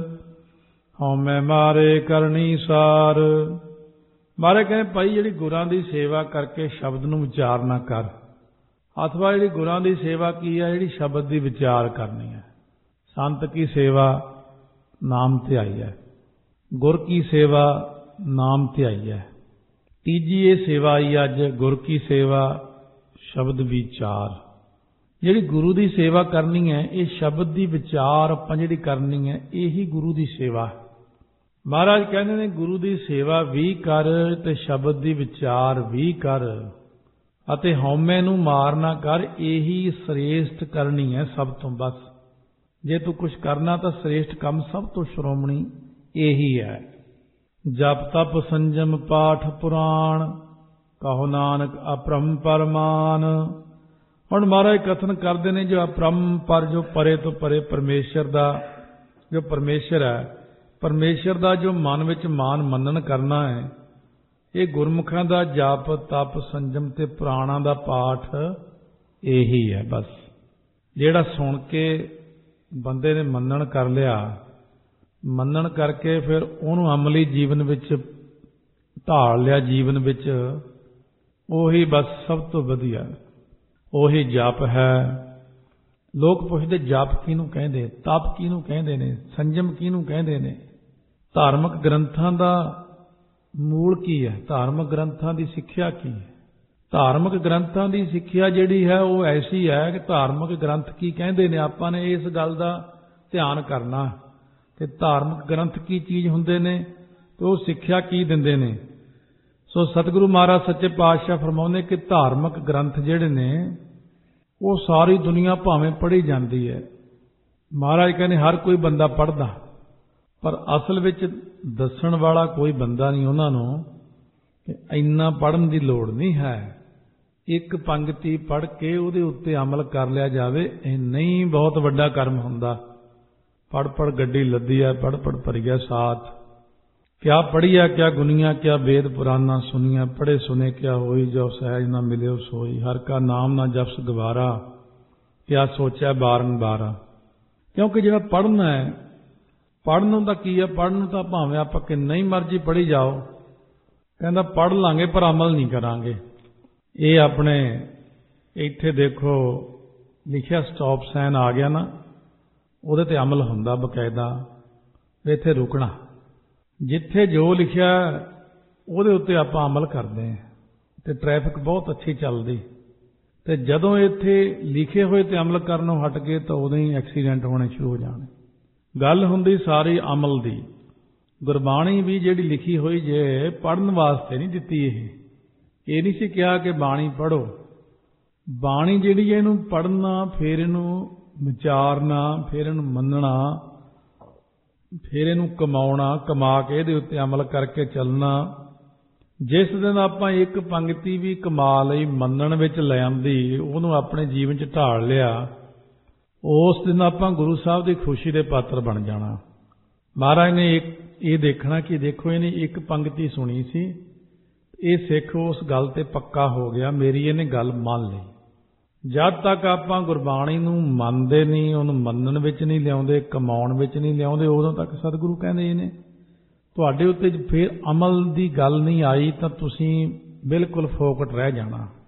ਹਉਮੈ ਮਾਰੇ ਕਰਨੀ ਸਾਰ। ਮਾਰੇ ਕਹਿੰਦੇ ਭਾਈ ਜਿਹੜੀ ਗੁਰਾਂ ਦੀ ਸੇਵਾ ਕਰਕੇ ਸ਼ਬਦ ਨੂੰ ਵਿਚਾਰ ਨਾ ਕਰ, ਅਥਵਾ ਜਿਹੜੀ ਗੁਰਾਂ ਦੀ ਸੇਵਾ ਕੀ ਹੈ, ਜਿਹੜੀ ਸ਼ਬਦ ਦੀ ਵਿਚਾਰ ਕਰਨੀ ਹੈ। ਸੰਤ ਕੀ ਸੇਵਾ ਨਾਮ ਧਿਆਈ ਹੈ, ਗੁਰ ਕੀ ਸੇਵਾ ਨਾਮ ਧਿਆਈ ਹੈ। ਤੀਜੀ ਇਹ ਸੇਵਾ ਆਈ ਅੱਜ, ਗੁਰ ਕੀ ਸੇਵਾ ਸ਼ਬਦ ਵਿਚਾਰ। ਜਿਹੜੀ ਗੁਰੂ ਦੀ ਸੇਵਾ ਕਰਨੀ ਹੈ, ਇਹ ਸ਼ਬਦ ਦੀ ਵਿਚਾਰ ਆਪਾਂ ਜਿਹੜੀ ਕਰਨੀ ਹੈ, ਇਹੀ ਗੁਰੂ ਦੀ ਸੇਵਾ। ਮਹਾਰਾਜ ਕਹਿੰਦੇ ਨੇ ਗੁਰੂ ਦੀ ਸੇਵਾ ਵੀ ਕਰ ਤੇ ਸ਼ਬਦ ਦੀ ਵਿਚਾਰ ਵੀ ਕਰ, ਅਤੇ ਹਉਮੈ ਨੂੰ ਮਾਰ ਨਾ ਕਰ। ਇਹੀ ਸ੍ਰੇਸ਼ਟ ਕਰਨੀ ਹੈ ਸਭ ਤੋਂ। ਬਸ ਜੇ ਤੂੰ ਕੁਝ ਕਰਨਾ ਤਾਂ ਸ੍ਰੇਸ਼ਟ ਕੰਮ ਸਭ ਤੋਂ ਸ਼੍ਰੋਮਣੀ ਇਹੀ ਹੈ। ਜਪ ਤਪ ਸੰਜਮ ਪਾਠ ਪੁਰਾਣ, ਕਹੋ ਨਾਨਕ ਅਪਰੰਪਰ ਮਾਨ। ਹੁਣ ਮਹਾਰਾਜ ਕਥਨ ਕਰਦੇ ਨੇ ਜੋ ਅਪਰੰਪਰ, ਜੋ ਪਰੇ ਤੋਂ ਪਰੇ ਪਰਮੇਸ਼ਰ ਦਾ, ਜੋ ਪਰਮੇਸ਼ਰ ਹੈ, ਪਰਮੇਸ਼ਰ ਦਾ ਜੋ ਮਨ ਵਿੱਚ ਮਾਨ ਮੰਨਣ ਕਰਨਾ ਹੈ, ਇਹ ਗੁਰਮੁਖਾਂ ਦਾ ਜਪ ਤਪ ਸੰਜਮ ਤੇ ਪੁਰਾਣਾਂ ਦਾ ਪਾਠ ਇਹੀ ਹੈ। ਬਸ ਜਿਹੜਾ ਸੁਣ ਕੇ ਬੰਦੇ ਨੇ ਮੰਨਣ ਕਰ ਲਿਆ, ਮੰਨਣ ਕਰਕੇ ਫਿਰ ਉਹਨੂੰ ਅਮਲੀ ਜੀਵਨ ਵਿੱਚ ਢਾਲ ਲਿਆ, ਜੀਵਨ ਵਿੱਚ ਉਹੀ ਬਸ ਸਭ ਤੋਂ ਵਧੀਆ, ਉਹੀ ਜਪ ਹੈ। ਲੋਕ ਪੁੱਛਦੇ ਜਪ ਕਿਹਨੂੰ ਕਹਿੰਦੇ, ਤਪ ਕਿਹਨੂੰ ਕਹਿੰਦੇ ਨੇ, ਸੰਜਮ ਕਿਹਨੂੰ ਕਹਿੰਦੇ ਨੇ। ਧਾਰਮਿਕ ਗ੍ਰੰਥਾਂ ਦਾ ਮੂਲ ਕੀ ਹੈ, ਧਾਰਮਿਕ ਗ੍ਰੰਥਾਂ ਦੀ ਸਿੱਖਿਆ ਕੀ ਹੈ। ਧਾਰਮਿਕ ਗ੍ਰੰਥਾਂ ਦੀ ਸਿੱਖਿਆ ਜਿਹੜੀ ਹੈ ਉਹ ਐਸੀ ਹੈ ਕਿ ਧਾਰਮਿਕ ਗ੍ਰੰਥ ਕੀ ਕਹਿੰਦੇ ਨੇ, ਆਪਾਂ ਨੇ ਇਸ ਗੱਲ ਦਾ ਧਿਆਨ ਕਰਨਾ ਕਿ ਧਾਰਮਿਕ ਗ੍ਰੰਥ ਕੀ ਚੀਜ਼ ਹੁੰਦੇ ਨੇ ਤੇ ਉਹ ਸਿੱਖਿਆ ਕੀ ਦਿੰਦੇ ਨੇ। ਸੋ ਸਤਿਗੁਰੂ ਮਹਾਰਾਜ ਸੱਚੇ ਪਾਤਸ਼ਾਹ ਫਰਮਾਉਂਦੇ ਕਿ ਧਾਰਮਿਕ ਗ੍ਰੰਥ ਜਿਹੜੇ ਨੇ ਉਹ ਸਾਰੀ ਦੁਨੀਆ ਭਾਵੇਂ ਪੜ੍ਹੀ ਜਾਂਦੀ ਹੈ। ਮਹਾਰਾਜ ਕਹਿੰਦੇ ਹਰ ਕੋਈ ਬੰਦਾ ਪੜ੍ਹਦਾ, ਪਰ ਅਸਲ ਵਿੱਚ ਦੱਸਣ ਵਾਲਾ ਕੋਈ ਬੰਦਾ ਨਹੀਂ ਉਹਨਾਂ ਨੂੰ ਕਿ ਇੰਨਾ ਪੜ੍ਹਨ ਦੀ ਲੋੜ ਨਹੀਂ ਹੈ। ਇੱਕ ਪੰਗਤੀ ਪੜ੍ਹ ਕੇ ਉਹਦੇ ਉੱਤੇ ਅਮਲ ਕਰ ਲਿਆ ਜਾਵੇ, ਇਹ ਨਹੀਂ ਬਹੁਤ ਵੱਡਾ ਕਰਮ ਹੁੰਦਾ। ਪੜ੍ਹ ਪੜ੍ਹ ਗੱਡੀ ਲੱਦੀ ਹੈ, ਪੜ੍ਹ ਪੜ੍ਹ ਭਰੀਆ ਸਾਥ। ਕਿਆ ਪੜ੍ਹੀਆ ਕਿਆ ਗੁਨੀਆਂ, ਕਿਆ ਵੇਦ ਪੁਰਾਨਾ ਸੁਨੀਆਂ। ਪੜ੍ਹੇ ਸੁਨੇ ਕਿਆ ਹੋਈ, ਜੋ ਸਹਿਜ ਨਾ ਮਿਲਿਓ ਸੋਈ। ਹਰ ਕਾ ਨਾਮ ਨਾ ਜਪਸ ਗਵਾਰਾ, ਕਿਆ ਸੋਚਿਆ ਬਾਰੰਬਾਰ। ਕਿਉਂਕਿ ਜਿਹੜਾ ਪੜ੍ਹਨਾ ਹੈ, ਪੜ੍ਹਨ ਨੂੰ ਤਾਂ ਕੀ ਹੈ, ਪੜ੍ਹਨ ਨੂੰ ਤਾਂ ਭਾਵੇਂ ਆਪਾਂ ਕਿੰਨਾ ਹੀ ਮਰਜ਼ੀ ਪੜ੍ਹੀ ਜਾਓ, ਕਹਿੰਦਾ ਪੜ੍ਹ ਲਾਂਗੇ ਪਰ ਅਮਲ ਨਹੀਂ ਕਰਾਂਗੇ। ਇਹ ਆਪਣੇ ਇੱਥੇ ਦੇਖੋ ਲਿਖਿਆ ਸਟਾਪ ਸਾਈਨ ਆ ਗਿਆ ਨਾ, ਉਹਦੇ ਤੇ ਅਮਲ ਹੁੰਦਾ ਬਕਾਇਦਾ, ਵੀ ਇੱਥੇ ਰੁਕਣਾ। ਜਿੱਥੇ ਜੋ ਲਿਖਿਆ ਉਹਦੇ ਉੱਤੇ ਆਪਾਂ ਅਮਲ ਕਰਦੇ ਹਾਂ ਤੇ ਟ੍ਰੈਫਿਕ ਬਹੁਤ ਅੱਛੀ ਚੱਲਦੀ। ਤੇ ਜਦੋਂ ਇੱਥੇ ਲਿਖੇ ਹੋਏ ਤੇ ਅਮਲ ਕਰਨੋਂ ਹਟ ਗਏ ਤਾਂ ਉਦੋਂ ਹੀ ਐਕਸੀਡੈਂਟ ਹੋਣੇ ਸ਼ੁਰੂ ਹੋ ਜਾਣੇ। ਗੱਲ ਹੁੰਦੀ ਸਾਰੀ ਅਮਲ ਦੀ। ਗੁਰਬਾਣੀ ਵੀ ਜਿਹੜੀ ਲਿਖੀ ਹੋਈ ਜੇ ਪੜ੍ਹਨ ਵਾਸਤੇ ਨਹੀਂ ਦਿੱਤੀ। ਇਹ ਇਹ ਨਹੀਂ ਸੀ ਕਿਹਾ ਕਿ ਬਾਣੀ ਪੜ੍ਹੋ। ਬਾਣੀ ਜਿਹੜੀ ਹੈ ਇਹਨੂੰ ਪੜ੍ਹਨਾ, ਫਿਰ ਇਹਨੂੰ ਵਿਚਾਰਨਾ, ਫਿਰ ਇਹਨੂੰ ਮੰਨਣਾ, ਫਿਰ ਇਹਨੂੰ ਕਮਾਉਣਾ, ਕਮਾ ਕੇ ਇਹਦੇ ਉੱਤੇ ਅਮਲ ਕਰਕੇ ਚੱਲਣਾ। ਜਿਸ ਦਿਨ ਆਪਾਂ ਇੱਕ ਪੰਕਤੀ ਵੀ ਕਮਾ ਲਈ, ਮੰਨਣ ਵਿੱਚ ਲੈ ਆਂਦੀ, ਉਹਨੂੰ ਆਪਣੇ ਜੀਵਨ 'ਚ ਢਾਲ ਲਿਆ, ਉਸ ਦਿਨ ਆਪਾਂ ਗੁਰੂ ਸਾਹਿਬ ਦੀ ਖੁਸ਼ੀ ਦੇ ਪਾਤਰ ਬਣ ਜਾਣਾ। ਮਹਾਰਾਜ ਨੇ ਇੱਕ ਇਹ ਦੇਖਣਾ ਕਿ ਦੇਖੋ ਇਹਨੇ ਇੱਕ ਪੰਕਤੀ ਸੁਣੀ ਸੀ, ਇਹ ਸਿੱਖ ਉਸ ਗੱਲ ਤੇ ਪੱਕਾ ਹੋ ਗਿਆ, ਮੇਰੀ ਇਹਨੇ ਗੱਲ ਮੰਨ ਲਈ। ਜਦ ਤੱਕ ਆਪਾਂ ਗੁਰਬਾਣੀ ਨੂੰ ਮੰਨਦੇ ਨਹੀਂ, ਉਹਨੂੰ ਮੰਨਣ ਵਿੱਚ ਨਹੀਂ ਲਿਆਉਂਦੇ, ਕਮਾਉਣ ਵਿੱਚ ਨਹੀਂ ਲਿਆਉਂਦੇ, ਉਦੋਂ ਤੱਕ ਸਤਿਗੁਰੂ ਕਹਿੰਦੇ ਨੇ ਤੁਹਾਡੇ ਉੱਤੇ ਫਿਰ ਅਮਲ ਦੀ ਗੱਲ ਨਹੀਂ ਆਈ ਤਾਂ ਤੁਸੀਂ ਬਿਲਕੁਲ ਫੋਕਟ ਰਹਿ ਜਾਣਾ।